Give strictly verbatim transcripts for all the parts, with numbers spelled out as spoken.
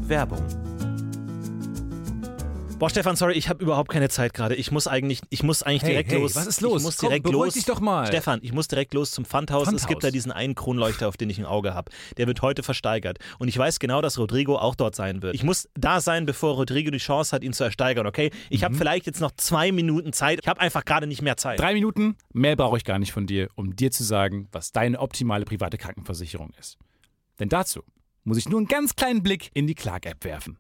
Werbung. Boah, Stefan, sorry, ich habe überhaupt keine Zeit gerade. Ich muss eigentlich, ich muss eigentlich hey, direkt hey, los. Was ist los? Ich muss Komm, direkt beruhig los. dich doch mal. Stefan, ich muss direkt los zum Pfandhaus. Pfandhaus. Es gibt da diesen einen Kronleuchter, auf den ich ein Auge habe. Der wird heute versteigert. Und ich weiß genau, dass Rodrigo auch dort sein wird. Ich muss da sein, bevor Rodrigo die Chance hat, ihn zu ersteigern, okay? Ich mhm. habe vielleicht jetzt noch zwei Minuten Zeit. Ich habe einfach gerade nicht mehr Zeit. Drei Minuten? Mehr brauche ich gar nicht von dir, um dir zu sagen, was deine optimale private Krankenversicherung ist. Denn dazu muss ich nur einen ganz kleinen Blick in die Clark-App werfen.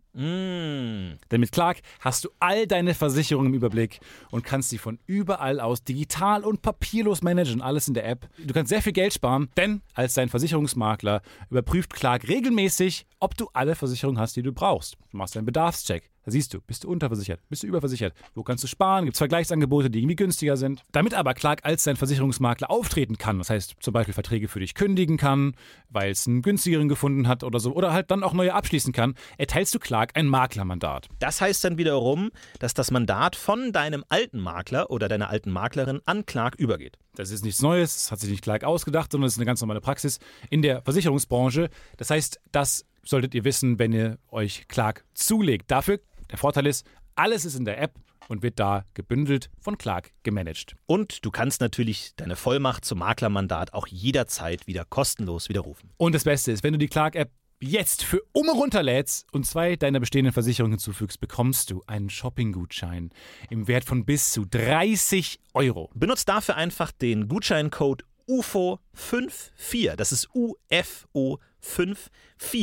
Mm. Denn mit Clark hast du all deine Versicherungen im Überblick und kannst sie von überall aus digital und papierlos managen, alles in der App. Du kannst sehr viel Geld sparen, denn als dein Versicherungsmakler überprüft Clark regelmäßig, ob du alle Versicherungen hast, die du brauchst. Du machst einen Bedarfscheck. Da siehst du, bist du unterversichert, bist du überversichert, wo kannst du sparen, gibt es Vergleichsangebote, die irgendwie günstiger sind. Damit aber Clark als dein Versicherungsmakler auftreten kann, das heißt zum Beispiel Verträge für dich kündigen kann, weil es einen günstigeren gefunden hat oder so, oder halt dann auch neue abschließen kann, erteilst du Clark ein Maklermandat. Das heißt dann wiederum, dass das Mandat von deinem alten Makler oder deiner alten Maklerin an Clark übergeht. Das ist nichts Neues, das hat sich nicht Clark ausgedacht, sondern das ist eine ganz normale Praxis in der Versicherungsbranche. Das heißt, das solltet ihr wissen, wenn ihr euch Clark zulegt. Dafür, der Vorteil ist, alles ist in der App und wird da gebündelt von Clark gemanagt. Und du kannst natürlich deine Vollmacht zum Maklermandat auch jederzeit wieder kostenlos widerrufen. Und das Beste ist, wenn du die Clark-App jetzt für Umme runterlädst und zwei deiner bestehenden Versicherungen hinzufügst, bekommst du einen Shopping-Gutschein im Wert von bis zu dreißig Euro. Benutzt dafür einfach den Gutscheincode U F O vierundfünfzig, das ist U F O fünfundfünfzig,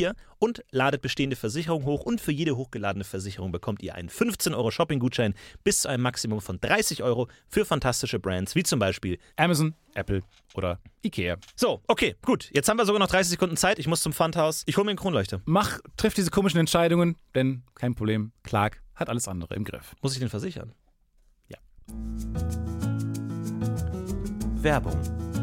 und ladet bestehende Versicherungen hoch, und für jede hochgeladene Versicherung bekommt ihr einen fünfzehn Euro Shopping-Gutschein bis zu einem Maximum von dreißig Euro für fantastische Brands wie zum Beispiel Amazon, Apple oder Ikea. So, okay, gut. Jetzt haben wir sogar noch dreißig Sekunden Zeit. Ich muss zum Pfandhaus. Ich hole mir einen Kronleuchter. Mach, triff diese komischen Entscheidungen, denn kein Problem, Clark hat alles andere im Griff. Muss ich den versichern? Ja. Werbung.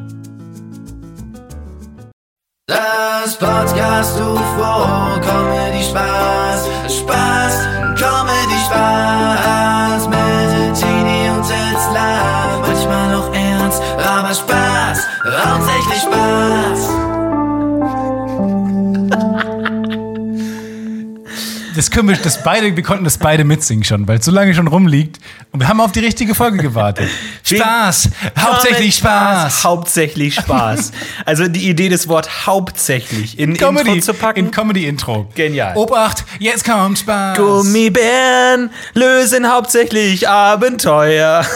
Das Podcast U F O, Comedy Spaß, Spaß, Comedy Spaß, mit Tini und Tetzlaff, manchmal auch ernst, aber Spaß, hauptsächlich Spaß. Das können wir, das beide, wir konnten das beide mitsingen schon, weil es so lange schon rumliegt und wir haben auf die richtige Folge gewartet. Spaß, hauptsächlich Spaß. Hauptsächlich Spaß. Also die Idee, das Wort hauptsächlich in Comedy, Intro zu packen. in Comedy-Intro. Genial. Obacht, jetzt kommt Spaß. Gummibären lösen hauptsächlich Abenteuer,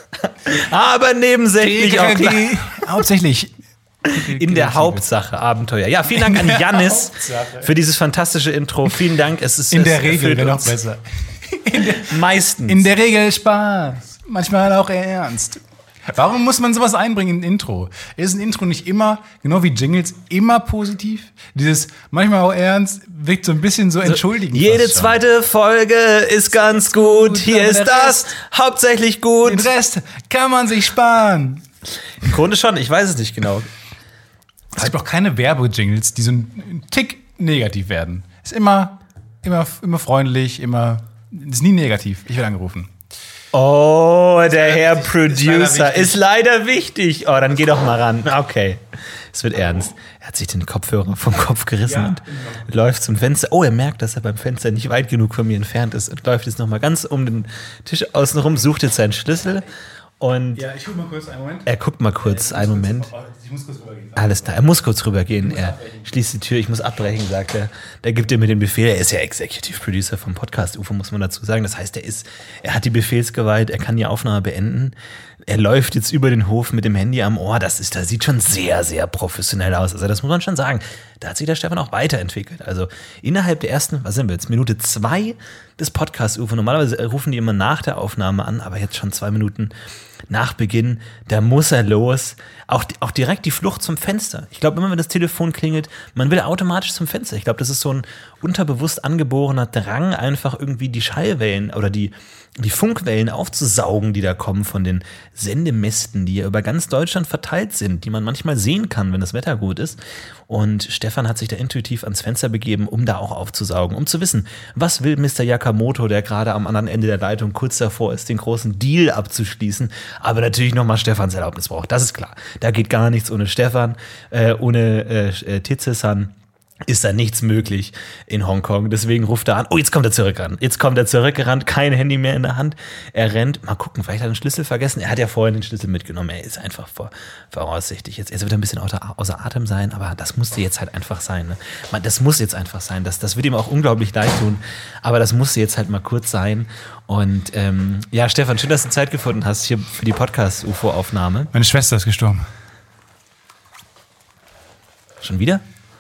aber nebensächlich auch klar. Hauptsächlich. In der Hauptsache Abenteuer. Ja, vielen Dank an Jannis für dieses fantastische Intro. Vielen Dank. Es ist in der es Regel wäre noch uns. besser. In der, Meistens. In der Regel Spaß. Manchmal auch ernst. Warum muss man sowas einbringen in ein Intro? Ist ein Intro nicht immer, genau wie Jingles, immer positiv? Dieses manchmal auch ernst wirkt so ein bisschen so entschuldigend. Jede zweite Folge ist ganz gut. gut Hier ist das Rest, hauptsächlich gut. Den Rest kann man sich sparen. Im Grunde schon, ich weiß es nicht genau. Es gibt auch keine Werbejingles, die so ein Tick negativ werden. Ist immer, immer, immer freundlich, immer, ist nie negativ. Ich werde angerufen. Oh, der Herr Producer ist leider wichtig. Oh, dann geh doch mal ran. Okay, es wird ernst. Er hat sich den Kopfhörer vom Kopf gerissen ja, und genau. läuft zum Fenster. Oh, er merkt, dass er beim Fenster nicht weit genug von mir entfernt ist und läuft jetzt noch mal ganz um den Tisch außen rum, sucht jetzt seinen Schlüssel. Und ja, ich guck mal kurz einen Moment. Er guckt mal kurz ja, einen Moment. Kurz, ich muss kurz rübergehen. Alles klar, er muss kurz rübergehen. Er schließt die Tür, ich muss abbrechen, sagt er. Der gibt dir mir den Befehl. Er ist ja Executive Producer vom Podcast U F O, muss man dazu sagen. Das heißt, er ist, er hat die Befehlsgewalt, er kann die Aufnahme beenden. Er läuft jetzt über den Hof mit dem Handy am Ohr. Das ist, das sieht schon sehr, sehr professionell aus. Also das muss man schon sagen. Da hat sich der Stefan auch weiterentwickelt. Also innerhalb der ersten, was sind wir jetzt, Minute zwei des Podcasts U F O. Normalerweise rufen die immer nach der Aufnahme an, aber jetzt schon zwei Minuten nach Beginn, da muss er los. Auch, auch direkt die Flucht zum Fenster. Ich glaube, immer wenn das Telefon klingelt, man will automatisch zum Fenster. Ich glaube, das ist so ein unterbewusst angeborener Drang, einfach irgendwie die Schallwellen oder die, die Funkwellen aufzusaugen, die da kommen von den Sendemästen, die ja über ganz Deutschland verteilt sind, die man manchmal sehen kann, wenn das Wetter gut ist. Und Stefan hat sich da intuitiv ans Fenster begeben, um da auch aufzusaugen, um zu wissen, was will Mister Yakamoto, der gerade am anderen Ende der Leitung kurz davor ist, den großen Deal abzuschließen, aber natürlich nochmal Stefans Erlaubnis braucht. Das ist klar. Da geht gar nichts ohne Stefan, äh, ohne äh, Titze-san. ist da nichts möglich in Hongkong. Deswegen ruft er an. Oh, jetzt kommt er zurückgerannt. Jetzt kommt er zurückgerannt. Kein Handy mehr in der Hand. Er rennt. Mal gucken, vielleicht hat er den Schlüssel vergessen. Er hat ja vorhin den Schlüssel mitgenommen. Er ist einfach vor, voraussichtlich. Jetzt, jetzt wird er ein bisschen außer, außer Atem sein, aber das musste jetzt halt einfach sein. Ne? Man, das muss jetzt einfach sein. Das, das wird ihm auch unglaublich leid tun. Aber das musste jetzt halt mal kurz sein. Und ähm, ja, Stefan, schön, dass du Zeit gefunden hast hier für die Podcast-U F O-Aufnahme. Meine Schwester ist gestorben. Schon wieder?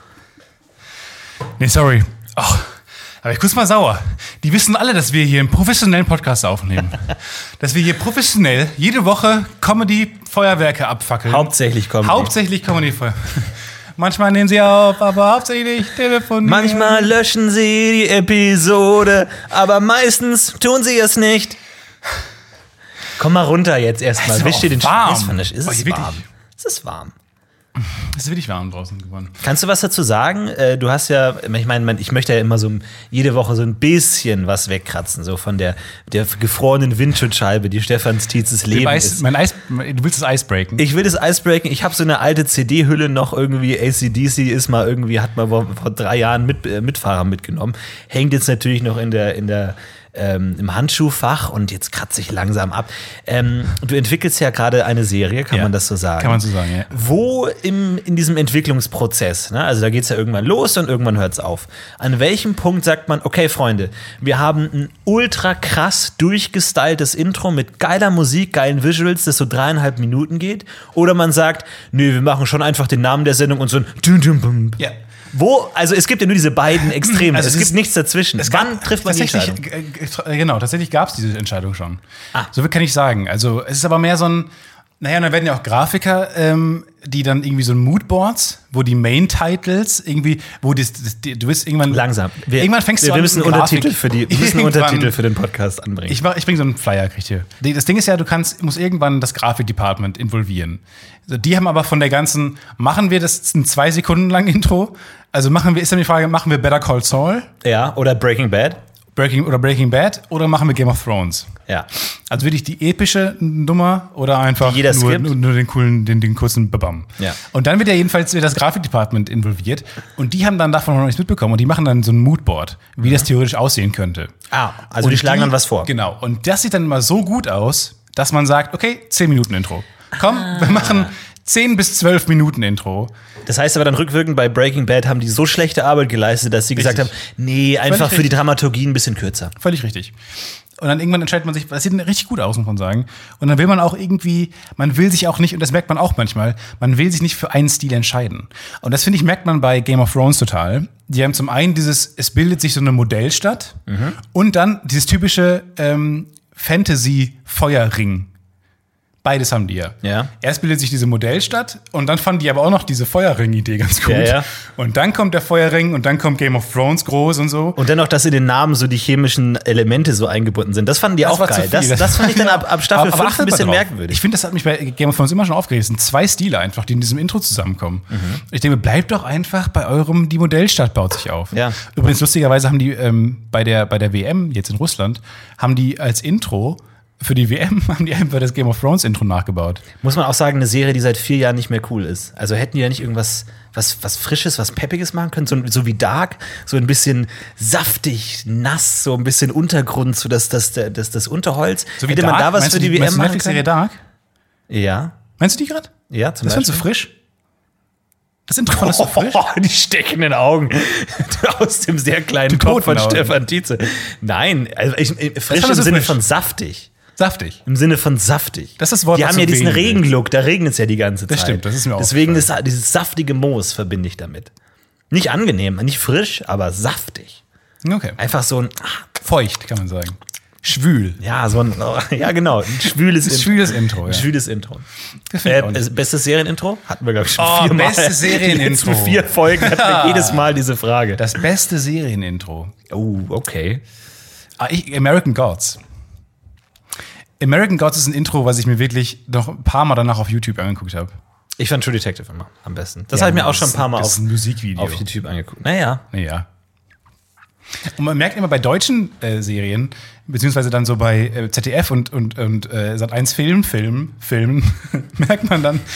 Nee, sorry. Oh, aber ich kurz mal sauer. Die wissen alle, dass wir hier einen professionellen Podcast aufnehmen. Dass wir hier professionell jede Woche Comedy-Feuerwerke abfackeln. Hauptsächlich Comedy. Hauptsächlich Comedy-Feuerwerke. Manchmal nehmen sie auf, aber hauptsächlich telefonieren. Manchmal löschen sie die Episode, aber meistens tun sie es nicht. Komm mal runter jetzt erstmal. Es ist Wisch dir den warm. Schweiß von der Sch- Ist Oh, es hier wirklich. warm? Es ist warm. Es ist wirklich warm draußen geworden. Kannst du was dazu sagen? Äh, Du hast ja, ich meine, ich möchte ja immer so jede Woche so ein bisschen was wegkratzen, so von der, der gefrorenen Windschutzscheibe, die Stefans Tietzes Leben Eis, ist. mein Eis, du willst das Eis breaken? Ich will das Eis breaken. Ich habe so eine alte C D-Hülle noch irgendwie. A C D C ist mal irgendwie, hat mal vor, vor drei Jahren mit, äh, Mitfahrer mitgenommen. Hängt jetzt natürlich noch in der, in der, ähm, im Handschuhfach und jetzt kratze ich langsam ab. Ähm, du entwickelst ja gerade eine Serie, kann Ja, man das so sagen? kann man so sagen, ja. Wo im, in diesem Entwicklungsprozess, ne? Also da geht es ja irgendwann los und irgendwann hört es auf. An welchem Punkt sagt man, okay, Freunde, wir haben ein ultra krass durchgestyltes Intro mit geiler Musik, geilen Visuals, das so dreieinhalb Minuten geht? Oder man sagt, nö, wir machen schon einfach den Namen der Sendung und so ein Dum Dum Bum. Ja. Wo, also es gibt ja nur diese beiden Extreme, Also es, es gibt ist- nichts dazwischen. Es Wann gab- trifft man die tatsächlich, Entscheidung? äh, äh, Genau, tatsächlich gab es diese Entscheidung schon. Ah. So viel kann ich sagen. Also es ist aber mehr so ein, naja, und dann werden ja auch Grafiker, ähm, die dann irgendwie so Moodboards, wo die Main-Titles irgendwie, wo das, das, die, du bist irgendwann Langsam. Wir, irgendwann fängst wir, du an, wir müssen eine Grafik- Untertitel für die, wir müssen Irgendwann- Untertitel für den Podcast anbringen. Ich, mach, ich bringe so einen Flyer, kriegt ihr. Das Ding ist ja, du kannst, musst irgendwann das Grafikdepartment involvieren. Also die haben aber von der ganzen, machen wir das ein zwei Sekunden lang Intro? Also machen wir, ist dann die Frage, machen wir Better Call Saul, ja, oder Breaking Bad? Breaking oder Breaking Bad oder machen wir Game of Thrones? Ja. Also wirklich die epische Nummer oder einfach Die jeder nur, skippt? nur, nur den coolen, den, den kurzen Babam. Ja. Und dann wird ja jedenfalls das Grafikdepartment involviert und die haben dann davon noch nichts mitbekommen und die machen dann so ein Moodboard, wie das theoretisch aussehen könnte. Ah, also Und die schlagen dann was vor. Genau. Und das sieht dann immer so gut aus, dass man sagt, okay, zehn Minuten Intro. Komm, wir machen zehn bis zwölf Minuten Intro. Das heißt aber dann rückwirkend, bei Breaking Bad haben die so schlechte Arbeit geleistet, dass sie gesagt haben, Richtig. nee, einfach für die richtig. Dramaturgie ein bisschen kürzer. Völlig richtig. Und dann irgendwann entscheidet man sich, das sieht richtig gut aus, muss man sagen. Und dann will man auch irgendwie, man will sich auch nicht, und das merkt man auch manchmal, man will sich nicht für einen Stil entscheiden. Und das, finde ich, merkt man bei Game of Thrones total. Die haben zum einen dieses, es bildet sich so eine Modellstadt und dann dieses typische ähm, Fantasy-Feuerring. Beides haben die ja. Ja. Erst bildet sich diese Modellstadt und dann fanden die aber auch noch diese Feuerring-Idee ganz gut. Ja, ja. Und dann kommt der Feuerring und dann kommt Game of Thrones groß und so. Und dennoch, dass in den Namen so die chemischen Elemente so eingebunden sind. Das fanden die Das auch war zu geil. viel. Das, das fand ich dann ab, ab Staffel Aber- aber fünf achtet ein mal bisschen drauf. merkwürdig. Ich finde, das hat mich bei Game of Thrones immer schon aufgeregt. Es sind zwei Stile einfach, die in diesem Intro zusammenkommen. Mhm. Ich denke, bleibt doch einfach bei eurem, die Modellstadt baut sich auf. Ja. Übrigens, lustigerweise haben die ähm, bei, der, bei der W M jetzt in Russland, haben die als Intro für die W M haben die einfach das Game of Thrones Intro nachgebaut. Muss man auch sagen, eine Serie, die seit vier Jahren nicht mehr cool ist. Also hätten die ja nicht irgendwas was, was Frisches, was Peppiges machen können, so, so wie Dark, so ein bisschen saftig, nass, so ein bisschen Untergrund, so das, das, das, das Unterholz. So wie Hätte man Dark? da was Meinst für du die W meinst M du machen Netflix-Serie können? Dark? Ja, Meinst du die gerade? ja, zum Das findest du Beispiel. frisch? Das Intro fandest du frisch? Oh, die steckenden Augen aus dem sehr kleinen Die Kopf von Totenaugen. Stefan Tietze. Nein, also ich, frisch im fandest du Sinne frisch? von saftig. Saftig. Im Sinne von saftig. Das ist das Wort, Die was haben du ja diesen wählen willst. Regenlook, da regnet es ja die ganze Zeit. Das stimmt, das ist mir auch Deswegen ist dieses saftige Moos verbinde ich damit. Nicht angenehm, nicht frisch, aber saftig. Okay. Einfach so ein, ah, Feucht, kann man sagen. Schwül. ja, so ein, ja genau, ein schwüles Ein Intro. schwüles Intro, Ein ja. schwüles Intro. Das finde ich Äh, auch nicht. äh, bestes Serienintro? Hatten wir, glaube ich, schon Oh, viermal. bestes Serienintro. Die letzten vier Folgen hatten wir jedes Mal diese Frage. Das beste Serienintro. Oh, okay. Ah, ich, American Gods. American Gods ist ein Intro, was ich mir wirklich noch ein paar Mal danach auf YouTube angeguckt habe. Ich fand True Detective immer am besten. Das habe ich mir auch schon ein paar Mal das auf, ist ein Musikvideo. auf YouTube angeguckt. Naja. Naja. Und man merkt immer bei deutschen äh, Serien, beziehungsweise dann so bei äh, Z D F und, und, und äh, Sat eins Film, Film, Filmen, merkt man dann,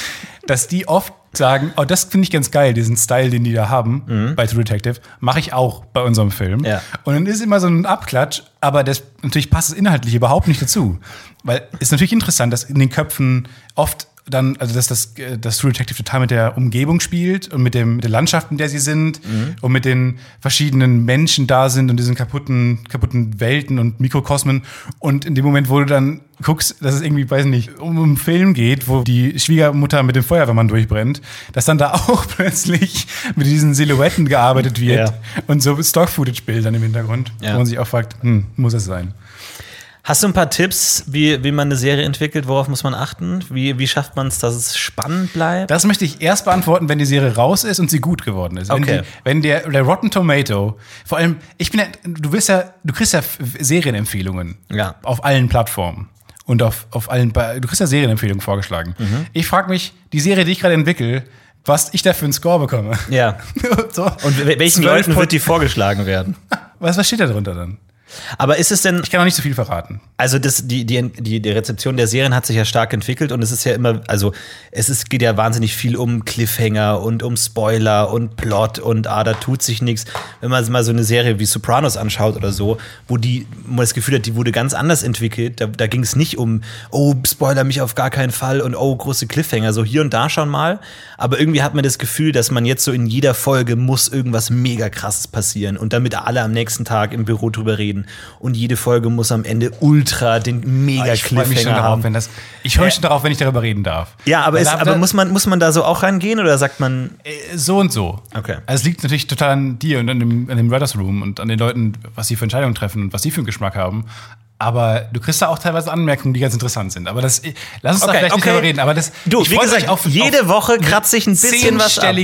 dass die oft sagen, oh, das finde ich ganz geil, diesen Style, den die da haben mhm. bei True Detective, mache ich auch bei unserem Film. Ja. Und dann ist immer so ein Abklatsch, aber das, natürlich passt es inhaltlich überhaupt nicht dazu. Weil es ist natürlich interessant, dass in den Köpfen oft dann, also dass das, das True Detective total mit der Umgebung spielt und mit, dem, mit der Landschaft, in der sie sind mhm. und mit den verschiedenen Menschen da sind und diesen kaputten, kaputten Welten und Mikrokosmen. Und in dem Moment, wo du dann guckst, dass es irgendwie, weiß nicht, um einen Film geht, wo die Schwiegermutter mit dem Feuerwehrmann durchbrennt, dass dann da auch plötzlich mit diesen Silhouetten gearbeitet wird ja. und so Stock-Footage-Bildern im Hintergrund, ja. wo man sich auch fragt, hm, muss es sein? Hast du ein paar Tipps, wie, wie man eine Serie entwickelt? Worauf muss man achten? Wie, wie schafft man es, dass es spannend bleibt? Das möchte ich erst beantworten, wenn die Serie raus ist und sie gut geworden ist. Wenn, okay. die, wenn der, der Rotten Tomato, vor allem, ich bin ja, du bist ja, du kriegst ja Serienempfehlungen ja. auf allen Plattformen und auf, auf allen, du kriegst ja Serienempfehlungen vorgeschlagen. Mhm. Ich frage mich, die Serie, die ich gerade entwickle, was ich da für einen Score bekomme. Ja. so. Und welchen Leuten wird die vorgeschlagen werden? Was, was steht da drunter dann? Aber ist es denn. Ich kann auch nicht so viel verraten. Also, das, die, die, die, die Rezeption der Serien hat sich ja stark entwickelt und es ist ja immer, also, es ist, geht ja wahnsinnig viel um Cliffhanger und um Spoiler und Plot und ah, da tut sich nichts. Wenn man mal so eine Serie wie Sopranos anschaut oder so, wo die, wo man das Gefühl hat, die wurde ganz anders entwickelt, da, da ging es nicht um, oh, Spoiler mich auf gar keinen Fall und oh, große Cliffhanger, so hier und da schon mal. Aber irgendwie hat man das Gefühl, dass man jetzt so in jeder Folge muss irgendwas mega krasses passieren und damit alle am nächsten Tag im Büro drüber reden. Und jede Folge muss am Ende ultra den mega ich freu mich Cliffhanger schon darauf, haben. wenn das, ich freue mich schon darauf, wenn ich darüber reden darf. Ja, aber, ist, aber muss, man, muss man da so auch reingehen oder sagt man. So und so. Okay. Also es liegt natürlich total an dir und an dem, an dem Writers Room und an den Leuten, was sie für Entscheidungen treffen und was sie für einen Geschmack haben. Aber du kriegst da auch teilweise Anmerkungen, die ganz interessant sind. Aber das, lass uns okay, da vielleicht okay. nicht drüber reden. Aber das, du, ich wie gesagt, auf, jede auf Woche kratze ich ein bisschen was ab.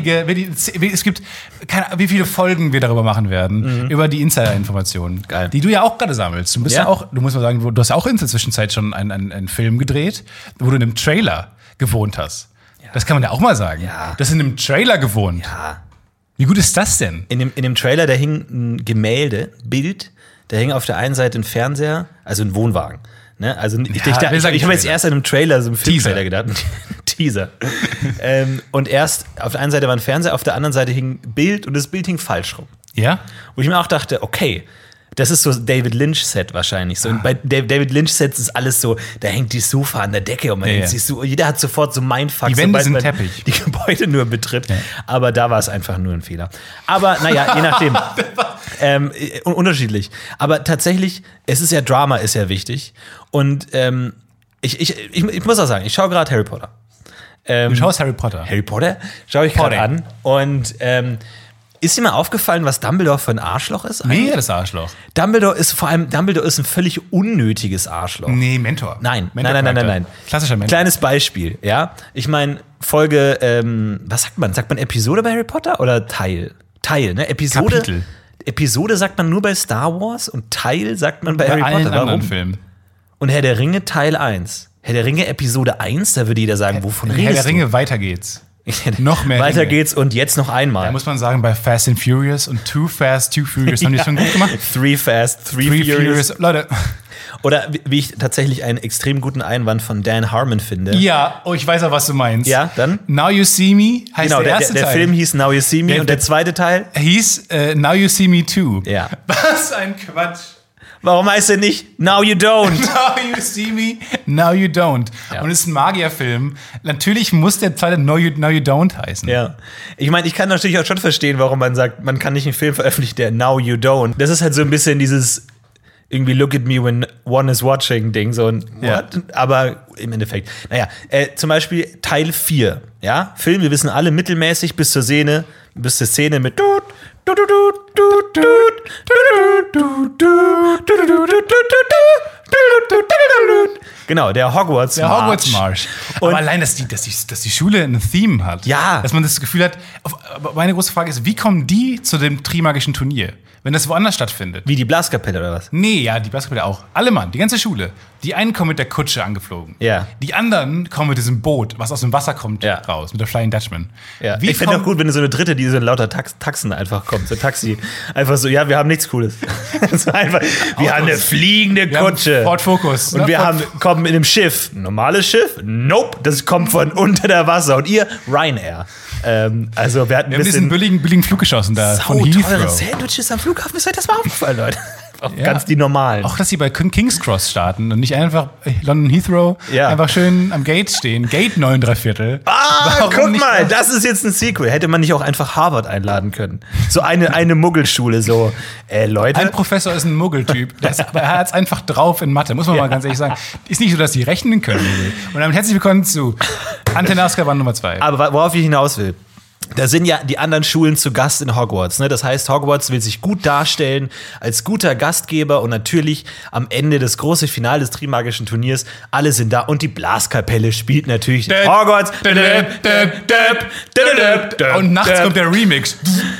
Es gibt, keine, wie viele Folgen wir darüber machen werden, mhm. über die Insider-Informationen, Geil. die du ja auch gerade sammelst. Du bist ja, ja auch, du musst mal sagen, du hast auch in der Zwischenzeit schon einen, einen, einen Film gedreht, wo du in einem Trailer gewohnt hast. Ja. Das kann man ja auch mal sagen. Ja. Du hast in einem Trailer gewohnt. Ja. Wie gut ist das denn? In dem, in dem Trailer, da hing ein Gemälde, Bild. Da hing auf der einen Seite ein Fernseher, also ein Wohnwagen. Ne? Also ich, ja, ich, ich, ich habe jetzt erst an einem Trailer, so einem Filmtrailer gedacht. Teaser. ähm, und erst auf der einen Seite war ein Fernseher, auf der anderen Seite hing ein Bild und das Bild hing falsch rum. Ja? Wo ich mir auch dachte, okay, das ist so David Lynch-Set wahrscheinlich. So. Ah. Und bei David Lynch-Sets ist alles so, da hängt die Sofa an der Decke und man ja, ja. So, jeder hat sofort so Mindfuck, die Wände sind man Teppich. Die Gebäude nur betritt. Ja. Aber da war es einfach nur ein Fehler. Aber naja, je nachdem. ähm, unterschiedlich. Aber tatsächlich, es ist ja Drama, ist ja wichtig. Und ähm, ich, ich, ich, ich muss auch sagen, ich schaue gerade Harry Potter. Ähm, du schaust Harry Potter? Harry Potter schaue ich gerade an. Und ähm, ist dir mal aufgefallen, was Dumbledore für ein Arschloch ist? Nee, das Arschloch. Dumbledore ist vor allem, Dumbledore ist ein völlig unnötiges Arschloch. Nee, Mentor. Nein, Mentor nein, nein, nein, nein, nein. Klassischer Mentor. Kleines Beispiel, ja. Ich meine, Folge, ähm, was sagt man? Sagt man Episode bei Harry Potter oder Teil? Teil, ne? Episode. Kapitel. Episode sagt man nur bei Star Wars und Teil sagt man bei, bei Harry allen Potter. Warum? Filmen. Und Herr der Ringe Teil eins. Herr der Ringe Episode eins, da würde jeder sagen, wovon redest du? Herr der Ringe, weiter geht's. Noch mehr. Weiter Ringe. geht's und jetzt noch einmal. Da muss man sagen, bei Fast and Furious und Too Fast, Too Furious haben die schon gut gemacht. Three Fast, Three, three Furious. Furious. Leute. Oder wie ich tatsächlich einen extrem guten Einwand von Dan Harmon finde. Ja, oh, ich weiß auch, was du meinst. Ja, dann? Now You See Me heißt genau, der der, erste der, der Teil. Film hieß Now You See Me der, und der zweite Teil hieß uh, Now You See Me Too. Ja. Was ein Quatsch. Warum heißt er nicht Now You Don't? Now You See Me, Now You Don't. Ja. Und es ist ein Magierfilm. Natürlich muss der zweite Now You, Now you Don't heißen. Ja. Ich meine, ich kann natürlich auch schon verstehen, warum man sagt, man kann nicht einen Film veröffentlichen, der Now You Don't. Das ist halt so ein bisschen dieses irgendwie Look at me when one is watching Ding. So ein ja. Aber im Endeffekt. Naja, äh, zum Beispiel Teil vier. Ja? Film, wir wissen alle, mittelmäßig bis zur Szene, bis zur Szene mit genau, der Hogwarts Der March. Hogwarts March. Aber allein, dass die, dass, die, dass die Schule ein Theme hat. Ja. Dass man das Gefühl hat. Aber meine große Frage ist, wie kommen die zu dem Trimagischen Turnier? Wenn das woanders stattfindet. Wie die Blaskapelle oder was? Nee, ja, die Blaskapelle auch. Alle Mann, die ganze Schule. Die einen kommen mit der Kutsche angeflogen. Ja. Die anderen kommen mit diesem Boot, was aus dem Wasser kommt, ja. raus. Mit der Flying Dutchman. Ja. Wie ich fände auch gut, wenn so eine dritte, die so in lauter Tax- Taxen einfach kommt. So Taxi. Einfach so, ja, wir haben nichts Cooles. Das war einfach, wir Autos. haben eine fliegende Wir Kutsche. haben Ford Focus. Und ne? wir Ford, haben, komm, kommen in einem Schiff. Ein normales Schiff? Nope, das kommt von unter der Wasser. Und ihr, Ryanair. Ähm, also wir hatten Wir ein haben diesen bisschen billigen, billigen Flug geschossen da von teure Heathrow. Sandwiches am Flughafen. Ist euch das mal aufgefallen, Leute? Auch Ja. ganz die normalen. Auch, dass sie bei King's Cross starten und nicht einfach London Heathrow Ja. einfach schön am Gate stehen. Gate neun drei Viertel. Ah, Warum guck nicht mal, auch- das ist jetzt ein Sequel. Hätte man nicht auch einfach Harvard einladen können? So eine, eine Muggelschule, so, äh, Leute. Ein Professor ist ein Muggeltyp. Der ist- aber er hat es einfach drauf in Mathe, muss man mal ganz ehrlich sagen. Ist nicht so, dass die rechnen können. Und damit herzlich willkommen zu Antenne Azkaban Nummer zwei. Aber worauf ich hinaus will, da sind ja die anderen Schulen zu Gast in Hogwarts. Ne? Das heißt, Hogwarts will sich gut darstellen als guter Gastgeber und natürlich am Ende des großen Finale des Trimagischen Turniers, alle sind da und die Blaskapelle spielt natürlich Hogwarts. Und nachts kommt der Remix.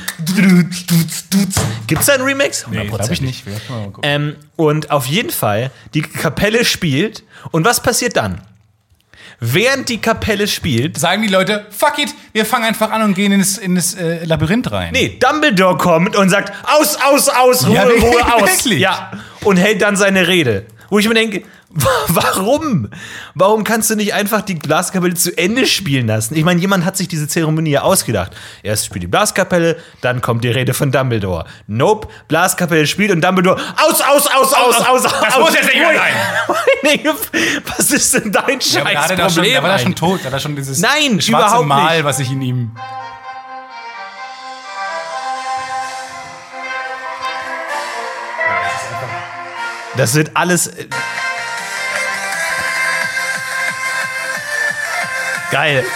Gibt's da einen Remix? Nee, glaube ich nicht. Vielleicht mal gucken. Ähm, und auf jeden Fall, die Kapelle spielt. Und was passiert dann? Während die Kapelle spielt, Sagen die Leute, fuck it, wir fangen einfach an und gehen in das, in das äh, Labyrinth rein. nee, Dumbledore kommt und sagt, aus, aus, aus, Ruhe, Ja, Ruhe, aus. wirklich? Ja, und hält dann seine Rede. Wo ich mir denke, wa- warum? Warum kannst du nicht einfach die Blaskapelle zu Ende spielen lassen? Ich meine, jemand hat sich diese Zeremonie ja ausgedacht. Erst spielt die Blaskapelle, dann kommt die Rede von Dumbledore. Nope, Blaskapelle spielt und Dumbledore, aus, aus, aus, aus, aus, aus. Das muss jetzt nicht mehr sein. Was ist denn dein Ja, aber da, hat er doch schon, Scheißproblem? da war er schon eigentlich? tot, da war schon dieses Nein, schwarze überhaupt Mal, nicht. was ich in ihm. Das wird alles. äh, Geil.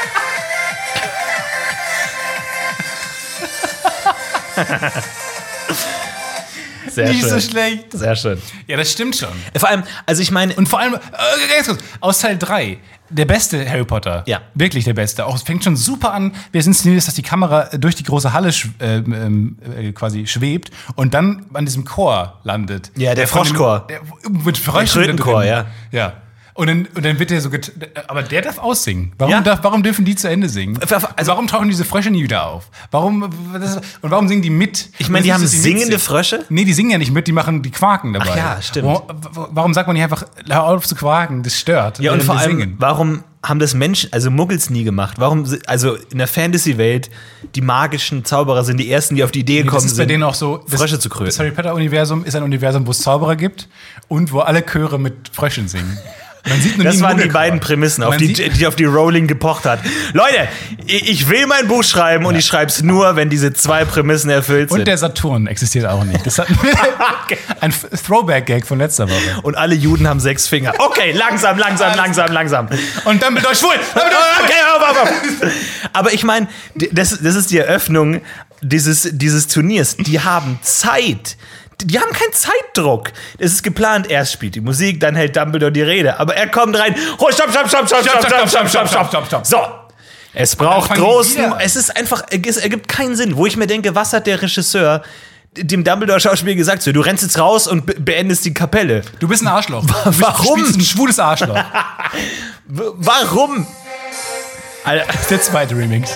Sehr Nicht schön. so schlecht. Sehr schön. Ja, das stimmt schon. Vor allem, also ich meine, Und vor allem, äh, ganz kurz, aus Teil drei, der beste Harry Potter. Ja. Wirklich der beste. Auch es fängt schon super an, wie es inszeniert ist, dass die Kamera durch die große Halle sch äh, ähm, äh, quasi schwebt und dann an diesem Chor landet. Ja, der von dem- Froschchor. Der, mit Fröschen Der Krötenchor, drin. ja. Ja. Und dann, und dann wird der so get aber der darf aussingen. Warum, Ja. darf, warum dürfen die zu Ende singen? Also- warum tauchen diese Frösche nie wieder auf? Warum, das, und warum singen die mit? ich meine, die Das haben ist, dass singende mitsingen. Frösche. Nee, die singen ja nicht mit, die machen die Quaken dabei. Ach ja, stimmt. Warum, warum sagt man nicht einfach, hör auf zu quaken, das stört. Ja, und während vor wir allem, singen. warum haben das Menschen, also Muggels nie gemacht? Warum, si- also in der Fantasy-Welt, die magischen Zauberer sind die ersten, die auf die Idee Nee, gekommen das ist bei sind, denen auch so. Das, Frösche zu kröten. Das Harry Potter-Universum ist ein Universum, wo es Zauberer gibt und wo alle Chöre mit Fröschen singen. Man sieht nur Das nie einen waren die Muggelchor. beiden Prämissen, auf Man die, sieht- die auf die Rowling gepocht hat. Leute, ich ich will mein Buch schreiben und ich schreibe es nur, wenn diese zwei Prämissen erfüllt sind. Und der Saturn existiert auch nicht. Das hat ein F- Throwback-Gag von letzter Woche. Und alle Juden haben sechs Finger. Okay, langsam, langsam, langsam, langsam. Und dann mit euch schwul! Okay, auf, auf, auf. Aber ich meine, das, das ist die Eröffnung dieses, dieses Turniers. Die haben Zeit. Die haben keinen Zeitdruck. Es ist geplant, erst spielt die Musik, dann hält Dumbledore die Rede. Aber er kommt rein. Oh, stopp, stopp, stopp, stopp, stopp, stopp, stopp, stopp, stopp, stopp, stopp. So. Es braucht fangen die großen. wieder. Es ist einfach, es ergibt keinen Sinn. Wo ich mir denke, was hat der Regisseur dem Dumbledore-Schauspiel gesagt? So, du rennst jetzt raus und be- beendest die Kapelle. Du bist ein Arschloch. Du Warum? spielst ein schwules Arschloch. W- Warum? Alter. Das ist der zweite Remix.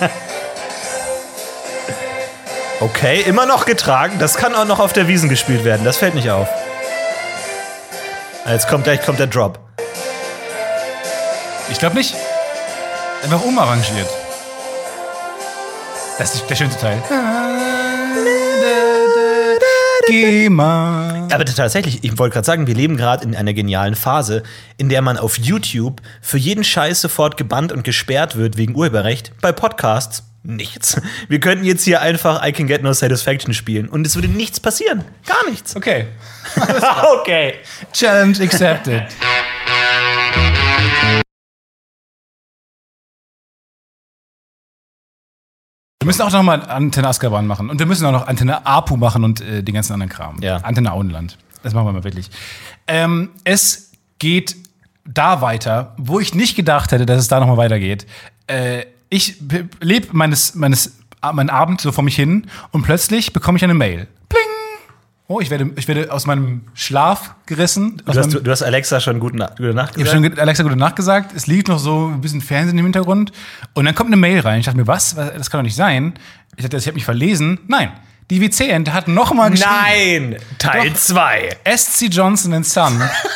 Okay, immer noch getragen. Das kann auch noch auf der Wiesn gespielt werden. Das fällt nicht auf. Jetzt kommt gleich kommt der Drop. Ich glaube nicht. Einfach umarrangiert. Das ist der schönste Teil. Geh mal. Aber tatsächlich, ich wollte gerade sagen, wir leben gerade in einer genialen Phase, in der man auf YouTube für jeden Scheiß sofort gebannt und gesperrt wird wegen Urheberrecht. Bei Podcasts nichts. Wir könnten jetzt hier einfach I Can Get No Satisfaction spielen und es würde nichts passieren. Gar nichts. Okay. Okay. Challenge accepted. Wir müssen auch noch mal Antenne Azkaban machen. Und wir müssen auch noch Antenne Apu machen und äh, den ganzen anderen Kram. Ja. Antenne Auenland. Das machen wir mal wirklich. Ähm, es geht da weiter, wo ich nicht gedacht hätte, dass es da noch mal weitergeht. Äh, ich lebe meines, meines, meinen Abend so vor mich hin und plötzlich bekomme ich eine Mail. Pling! Oh, ich werde, ich werde aus meinem Schlaf gerissen. Aus Du hast, meinem, du hast Alexa schon gute, Na gute Nacht ich habe gesagt? schon ge- Alexa gute Nacht gesagt. Es liegt noch so ein bisschen Fernsehen im Hintergrund. Und dann kommt eine Mail rein. Ich dachte mir, was? Das kann doch nicht sein. Ich dachte, ich habe mich verlesen. Nein. Die W C-Ente hat noch mal geschrieben. Nein! Teil Doch. zwei. S C Johnson and Son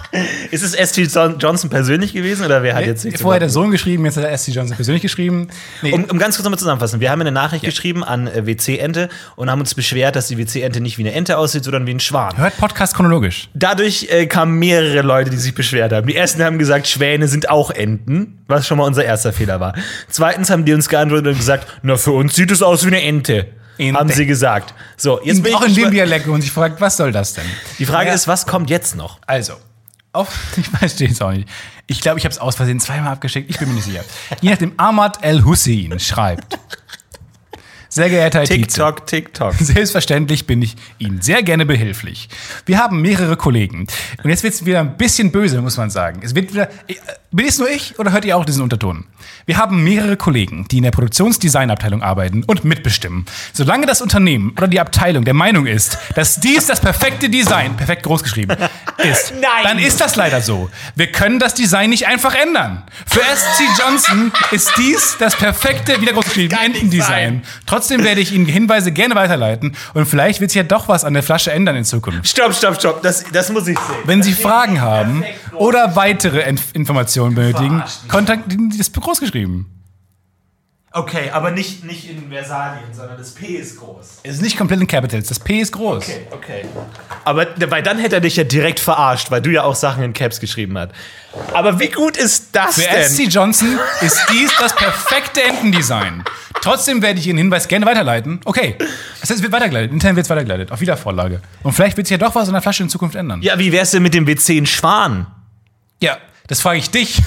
Ist es S T Johnson persönlich gewesen oder wer hat jetzt nichts Vorher der gemacht? Sohn geschrieben, jetzt hat er S T Johnson persönlich geschrieben. Nee. Um, um ganz kurz nochmal zusammenfassen. Wir haben eine Nachricht geschrieben an äh, W C-Ente und haben uns beschwert, dass die W C-Ente nicht wie eine Ente aussieht, sondern wie ein Schwan. Hört Podcast chronologisch. Dadurch äh, kamen mehrere Leute, die sich beschwert haben. Die ersten haben gesagt, Schwäne sind auch Enten, was schon mal unser erster Fehler war. Zweitens haben die uns geantwortet und gesagt, na, für uns sieht es aus wie eine Ente. Ente. Haben sie gesagt. So, jetzt bin Auch ich in dem gespannt. Dialekt und sich fragt, was soll das denn? Die Frage Ja. ist, was kommt jetzt noch? Also, auf, ich verstehe es auch nicht. Ich glaube, ich habe es aus Versehen zweimal abgeschickt. Ich bin mir nicht sicher. Je nachdem, Ahmad El-Hussein schreibt. Sehr geehrter Herr Tietze, TikTok, TikTok. selbstverständlich bin ich Ihnen sehr gerne behilflich. Wir haben mehrere Kollegen. Und jetzt wird es wieder ein bisschen böse, muss man sagen. Es wird wieder, bin es nur ich oder hört ihr auch diesen Unterton? Wir haben mehrere Kollegen, die in der Produktionsdesignabteilung arbeiten und mitbestimmen. Solange das Unternehmen oder die Abteilung der Meinung ist, dass dies das perfekte Design, perfekt groß geschrieben, ist, Nein. dann ist das leider so. Wir können das Design nicht einfach ändern. Für S T Johnson ist dies das perfekte, wieder groß geschrieben, Entendesign. Trotzdem werde ich Ihnen Hinweise gerne weiterleiten und vielleicht wird sich ja doch was an der Flasche ändern in Zukunft. Stopp, stopp, stopp. Das, das muss ich sehen. Wenn Sie Fragen haben oder weitere Inf- Informationen benötigen, kontaktieren Sie das groß geschrieben. Okay, aber nicht, nicht in Versalien, sondern das P ist groß. Es ist nicht komplett in Capitals, das P ist groß. Okay, okay. Aber weil dann hätte er dich ja direkt verarscht, weil du ja auch Sachen in Caps geschrieben hast. Aber wie gut ist das Für denn? S T Johnson ist dies das perfekte Entendesign. Trotzdem werde ich Ihren Hinweis gerne weiterleiten. Okay, das heißt, es wird weitergeleitet. Intern wird es weitergeleitet. Auf Wiedervorlage. Und vielleicht wird sich ja doch was an der Flasche in Zukunft ändern. Ja, wie wär's denn mit dem W C in Schwan? Ja, das frage ich dich.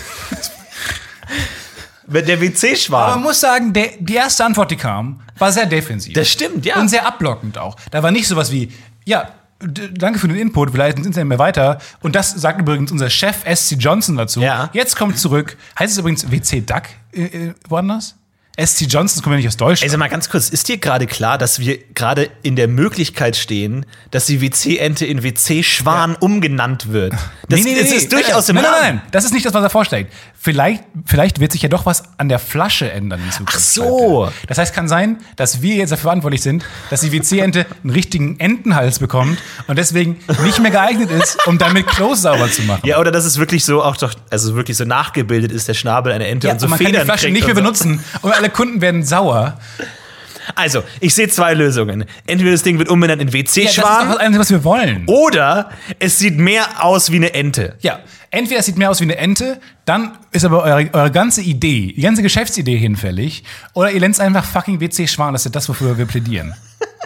Mit der W Aber C-Schwan. man muss sagen, der, die erste Antwort, die kam, war sehr defensiv. Das stimmt, ja. Und sehr abblockend auch. Da war nicht sowas wie, ja, d- danke für den Input, wir leiten ins Internet mehr weiter. Und das sagt übrigens unser Chef S C Johnson dazu. Ja. Jetzt kommt zurück, heißt es übrigens W C Duck äh, äh, woanders? S C Johnson, das kommt ja nicht aus Deutschland. Ey, sag mal ganz kurz, ist dir gerade klar, dass wir gerade in der Möglichkeit stehen, dass die W C-Ente in W C-Schwan umgenannt wird? Das es ist durchaus im nein, nein, Rahmen. nein, nein, das ist nicht das, was er vorschlägt. Vielleicht, vielleicht wird sich ja doch was an der Flasche ändern in Zukunft. Ach so. Das heißt, kann sein, dass wir jetzt dafür verantwortlich sind, dass die W C-Ente einen richtigen Entenhals bekommt und deswegen nicht mehr geeignet ist, um damit Close sauber zu machen. Ja, oder dass es wirklich so auch doch, also wirklich so nachgebildet ist, der Schnabel einer Ente Ja, und so und man kann die Federn Flasche kriegt nicht mehr und so. benutzen und alle Kunden werden sauer. Also, ich sehe zwei Lösungen. Entweder das Ding wird umbenannt in Ja, das ist W C-Schwan das Einzige, was wir wollen. oder es sieht mehr aus wie eine Ente. Ja, entweder es sieht mehr aus wie eine Ente, dann ist aber eure, eure ganze Idee, die ganze Geschäftsidee hinfällig, oder ihr nennt es einfach fucking W C-Schwan, das ist das, wofür wir plädieren.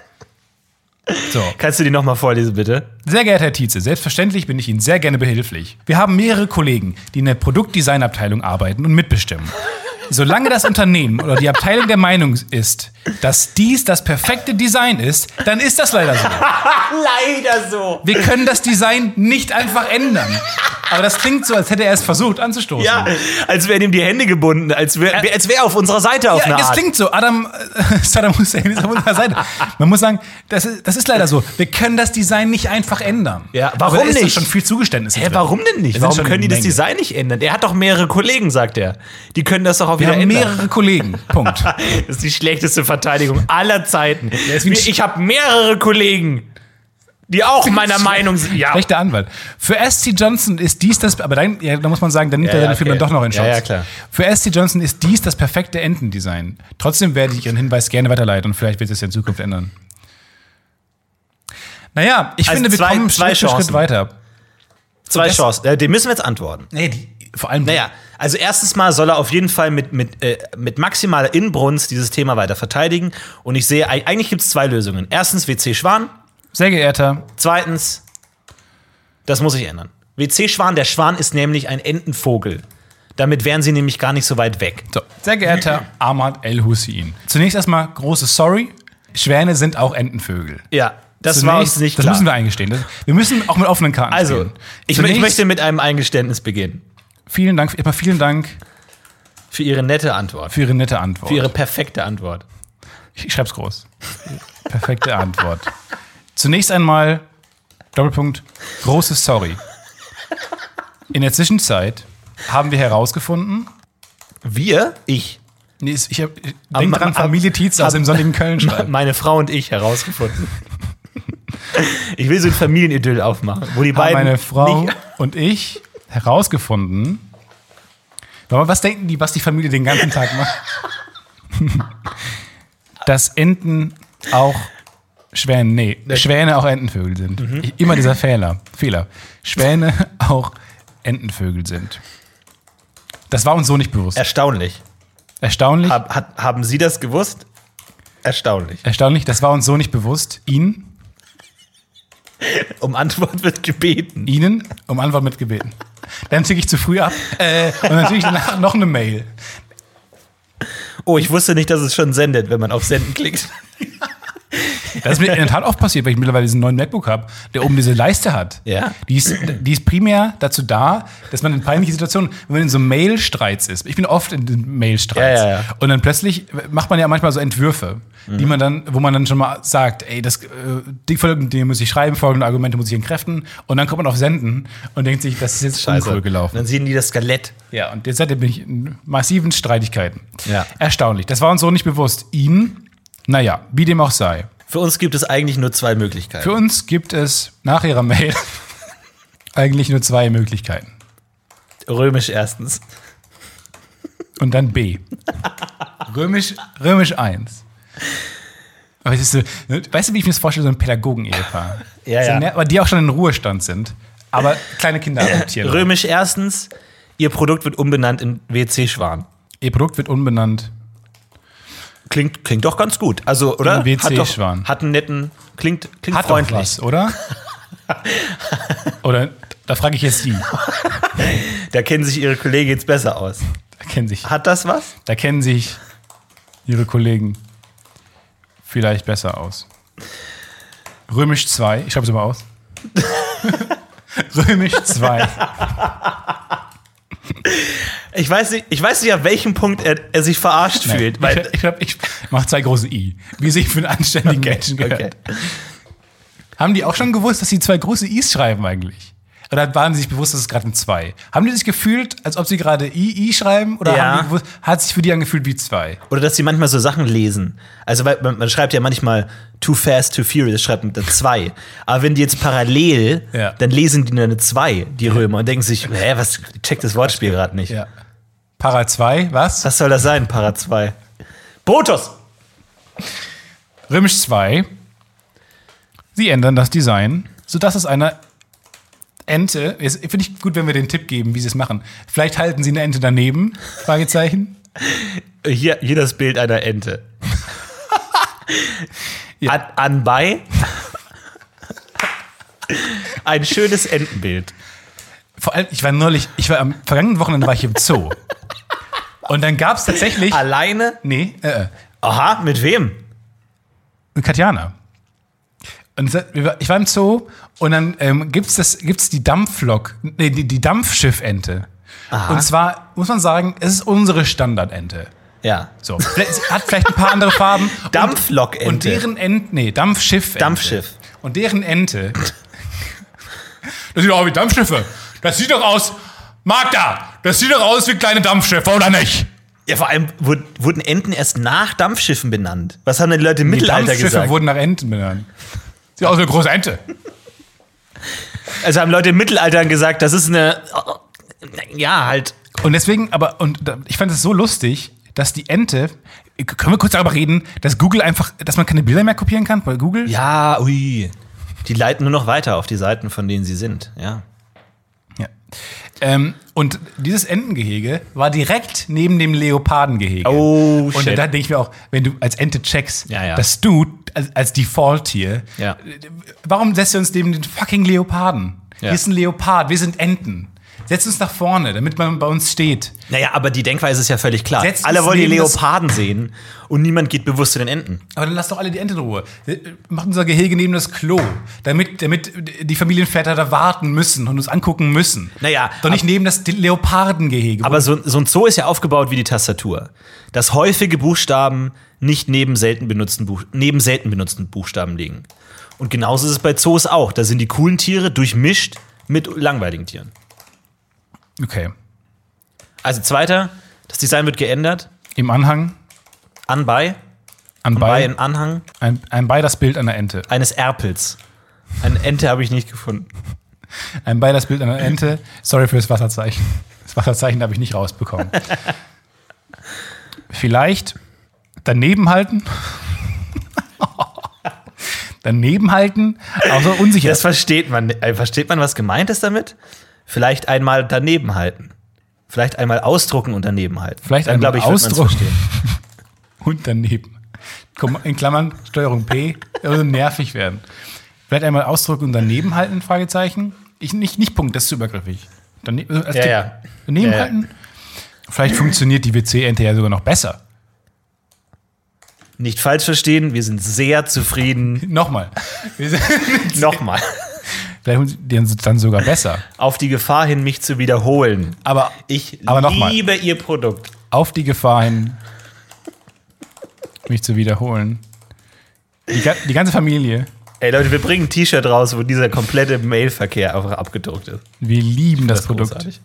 So. Kannst du die nochmal vorlesen, bitte? Sehr geehrter Herr Tietze, selbstverständlich bin ich Ihnen sehr gerne behilflich. Wir haben mehrere Kollegen, die in der Produktdeinabteilung arbeiten und mitbestimmen. Solange das Unternehmen oder die Abteilung der Meinung ist, dass dies das perfekte Design ist, dann ist das leider so. Leider so. Wir können das Design nicht einfach ändern. Aber das klingt so, als hätte er es versucht anzustoßen. Ja, als wären ihm die Hände gebunden, als wäre als wär er auf unserer Seite auf Ja, eine das Art. klingt so. Adam, äh, Saddam Hussein ist auf unserer Seite. Man muss sagen, das ist, das ist leider so. Wir können das Design nicht einfach ändern. Ja, warum Aber da ist nicht? schon viel Zugeständnis. Hä, warum denn nicht? Das sind Warum schon können die das Menge. Design nicht ändern? Er hat doch mehrere Kollegen, sagt er. Die können das doch auch Wir wieder haben ändern. mehrere Kollegen. Punkt. Das ist die schlechteste Verteidigung aller Zeiten. ist wie ein Sch- Ich habe mehrere Kollegen, die auch meiner Meinung sind. Ja. Schlechter Anwalt. Für S T Johnson ist dies das, aber dann, ja, da muss man sagen, dann nimmt Ja, er ja, seine Firma okay. doch noch in Schutz. Ja, ja, klar. Für S T Johnson ist dies das perfekte Entendesign. Trotzdem werde ich Ihren Hinweis gerne weiterleiten und vielleicht wird es ja in Zukunft ändern. Naja, ich Also finde, wir zwei- kommen zwei Schritt für Schritt Chancen. weiter. Zwei das- Chancen. Äh, dem müssen wir jetzt antworten. Nee, die, vor allem. Naja, also erstens mal soll er auf jeden Fall mit, mit, äh, mit maximaler Inbrunst dieses Thema weiter verteidigen. Und ich sehe, eig- eigentlich gibt es zwei Lösungen. Erstens W C-Schwan. Sehr geehrter. Zweitens, das muss sich ändern. W C-Schwan, der Schwan ist nämlich ein Entenvogel. Damit wären sie nämlich gar nicht so weit weg. So, sehr geehrter Ahmad El-Hussein. Zunächst erstmal großes Sorry. Schwäne sind auch Entenvögel. Ja, das Zunächst, war uns nicht das klar. müssen wir eingestehen. Das, wir müssen auch mit offenen Karten Also, spielen. ich, Zunächst, ich möchte mit einem Eingeständnis beginnen. Vielen Dank, erstmal vielen Dank Für Ihre nette Antwort. für Ihre nette Antwort. Für Ihre perfekte Antwort. Ich schreib's groß. Perfekte Antwort. Zunächst einmal, Doppelpunkt, großes Sorry. In der Zwischenzeit haben wir herausgefunden, Wir? Ich. nee, ist- ich hab, Am- denk dran, am- Familie Tietz aus am- dem sonnigen Köln schreibt. Meine Frau und ich herausgefunden. Ich will so ein Familienidyll aufmachen, wo die beiden Meine Frau nicht und ich herausgefunden, was denken die, was die Familie den ganzen Tag macht? Dass Enten auch Schwäne, nee, Schwäne auch Entenvögel sind. Mhm. Ich, immer dieser Fehler, Fehler. Schwäne auch Entenvögel sind. Das war uns so nicht bewusst. Erstaunlich. Erstaunlich. Hab, hat, haben Sie das gewusst? Erstaunlich. Erstaunlich, das war uns so nicht bewusst. Ihnen? Um Antwort wird gebeten. Ihnen? Um Antwort wird gebeten. Dann schicke ich zu früh ab. Äh, und dann schicke ich danach noch eine Mail. Oh, ich wusste nicht, dass es schon sendet, wenn man auf Senden klickt. Das ist mir in der Tat oft passiert, weil ich mittlerweile diesen neuen MacBook habe, der oben diese Leiste hat. Ja. Die ist, die ist primär dazu da, dass man in peinlichen Situationen, wenn man in so Mail-Streits ist, ich bin oft in den Mail-Streits, ja, ja, ja. und dann plötzlich macht man ja manchmal so Entwürfe, mhm. die man dann, wo man dann schon mal sagt, ey, das, äh, die folgenden Dinge muss ich schreiben, folgende Argumente muss ich entkräften, und dann kommt man auf Senden und denkt sich, das ist jetzt Scheiße. Uncool gelaufen. Dann sehen die das Skelett. Ja, und jetzt seitdem bin ich in massiven Streitigkeiten. Ja. Erstaunlich. Das war uns so nicht bewusst. Ihnen, naja, wie dem auch sei. Für uns gibt es eigentlich nur zwei Möglichkeiten. Für uns gibt es nach ihrer Mail eigentlich nur zwei Möglichkeiten. Römisch erstens. Und dann B. Römisch, Römisch eins. Aber es ist so, weißt du, wie ich mir das vorstelle, so ein Pädagogen-Ehepaar? Ja, so, ja. Aber die auch schon in Ruhestand sind, aber kleine Kinder adoptieren. Römisch erstens, ihr Produkt wird umbenannt in W C-Schwan. Ihr Produkt wird umbenannt. Klingt, klingt doch ganz gut. Also, oder? W Hat, doch, C-Schwan. hat einen netten, klingt, klingt Hat freundlich. doch was, oder? Oder, da frage ich jetzt die. Da kennen sich ihre Kollegen jetzt besser aus. Da kennen sich, Hat das was? da kennen sich ihre Kollegen vielleicht besser aus. Römisch zwei, ich schreibe es mal aus. Römisch zwei. Ich weiß nicht, ich weiß nicht, an welchem Punkt er, er sich verarscht Nein, fühlt. ich Weil, ich, ich, ich mache zwei große I. Wie sich für einen anständigen Okay, Menschen gehört. okay. Haben die auch schon gewusst, dass sie zwei große I's schreiben eigentlich? Oder waren sie sich bewusst, dass es gerade ein zwei? Haben die sich gefühlt, als ob sie gerade I, I schreiben? Oder Ja. haben die gewusst, hat sich für die angefühlt wie zwei? oder dass sie manchmal so Sachen lesen. Also weil man, man schreibt ja manchmal Too Fast, Too Furious, schreibt man eine zwei. Aber wenn die jetzt parallel, Ja. dann lesen die nur eine zwei, die Römer, und denken sich, hä, was, ich check das Wortspiel gerade nicht. Ja. Para zwei, was? Was soll das sein, Para zwei? Brutus! Römisch zwei. Sie ändern das Design, sodass es einer Ente, jetzt finde ich gut, wenn wir den Tipp geben, wie sie es machen. Vielleicht halten sie eine Ente daneben, Fragezeichen. Hier, hier das Bild einer Ente. Ja. An, anbei ein schönes Entenbild. Vor allem, ich war neulich, ich war am vergangenen Wochenende war ich im Zoo. Und dann gab es tatsächlich. Alleine? Nee, äh, äh, Aha, mit wem? mit Katjana. Und ich war im Zoo und dann ähm, gibt's das, gibt's die Dampflok, nee, die, die Dampfschiffente. Aha. Und zwar muss man sagen, es ist unsere Standardente. Ja. So, vielleicht, sie hat vielleicht ein paar andere Farben. Dampflokente. Und deren Ente, nee, Dampfschiff. Dampfschiff. Und deren Ente. Das sieht doch aus wie Dampfschiffe. Das sieht doch aus, Magda, das sieht doch aus wie kleine Dampfschiffe, oder nicht? Ja, vor allem wurden, wurden Enten erst nach Dampfschiffen benannt. Was haben denn die Leute im Die Mittelalter Dampfschiffe gesagt? wurden nach Enten benannt. Sieht aus wie eine große Ente. Also haben Leute im Mittelalter gesagt, das ist eine. Ja, halt. Und deswegen, aber, und ich fand es so lustig, dass die Ente, können wir kurz darüber reden, dass Google einfach, dass man keine Bilder mehr kopieren kann bei Google? Ja, ui. Die leiten nur noch weiter auf die Seiten, von denen sie sind. Ja. Ja. Ähm, und dieses Entengehege war direkt neben dem Leopardengehege. Oh, und shit. da denke ich mir auch, wenn du als Ente checkst, Ja, ja. dass du als, als Default-Tier, Ja. warum setzt du uns neben den fucking Leoparden? Ja. Wir sind Leopard, wir sind Enten. Setz uns nach vorne, damit man bei uns steht. Naja, aber die Denkweise ist ja völlig klar. Setzt Alle uns wollen die neben das- Leoparden sehen und niemand geht bewusst zu den Enten. Aber dann lass doch alle die Ente in Ruhe. Macht unser Gehege neben das Klo, damit, damit die Familienväter da warten müssen und uns angucken müssen. Naja, Doch nicht neben das Leopardengehege. Aber so, so ein Zoo ist ja aufgebaut wie die Tastatur. Dass häufige Buchstaben nicht neben selten benutzten, Buch, neben selten benutzten Buchstaben liegen. Und genauso ist es bei Zoos auch. Da sind die coolen Tiere durchmischt mit langweiligen Tieren. Okay. Also zweiter, das Design wird geändert. Im Anhang, Anbei. anbei, Anbei im Anhang ein, anbei das Bild einer Ente. eines Erpels. Eine Ente habe ich nicht gefunden. Ein Beilassbild einer Ente. Sorry fürs Wasserzeichen. Das Wasserzeichen habe ich nicht rausbekommen. Vielleicht daneben halten. daneben halten. Auch so unsicher. Das versteht man. Äh, versteht man, was gemeint ist damit? Vielleicht einmal daneben halten. Vielleicht einmal ausdrucken und daneben halten. Vielleicht Dann, einmal glaube ich, wird man's ausdrucken verstehen. und daneben. In Klammern, Steuerung P, also nervig werden. Vielleicht einmal ausdrücken und daneben halten, Fragezeichen. Ich, nicht, nicht Punkt, das ist zu übergriffig. Dane also als Ja, Tipp, ja. Daneben Ja, ja. halten. Vielleicht funktioniert die W C-Ente ja sogar noch besser. Nicht falsch verstehen, wir sind sehr zufrieden. Nochmal. Wir sind- Nochmal. Vielleicht sind sie dann sogar besser. Auf die Gefahr hin, mich zu wiederholen. Aber, Ich aber noch mal. liebe ihr Produkt. Auf die Gefahr hin, mich zu wiederholen. Die, ga- die ganze Familie, Ey Leute, wir bringen ein T-Shirt raus, wo dieser komplette Mailverkehr einfach abgedruckt ist. wir lieben das, ist Produkt. großartig.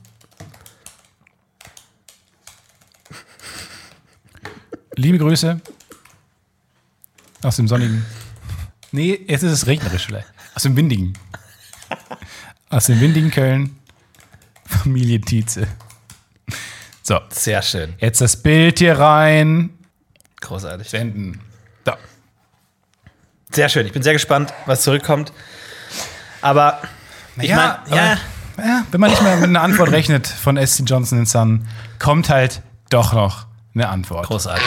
Liebe Grüße aus dem sonnigen. Nee, jetzt ist es regnerisch vielleicht. Aus dem windigen. Aus dem windigen Köln. Familie Tietze. So, Sehr schön. jetzt das Bild hier rein. Großartig. Senden. Da. Sehr schön. Ich bin sehr gespannt, was zurückkommt. Aber ich Ja, meine, ja, aber- Ja, wenn man nicht mehr mit einer Antwort rechnet von S C Johnson and Son, kommt halt doch noch eine Antwort. großartig.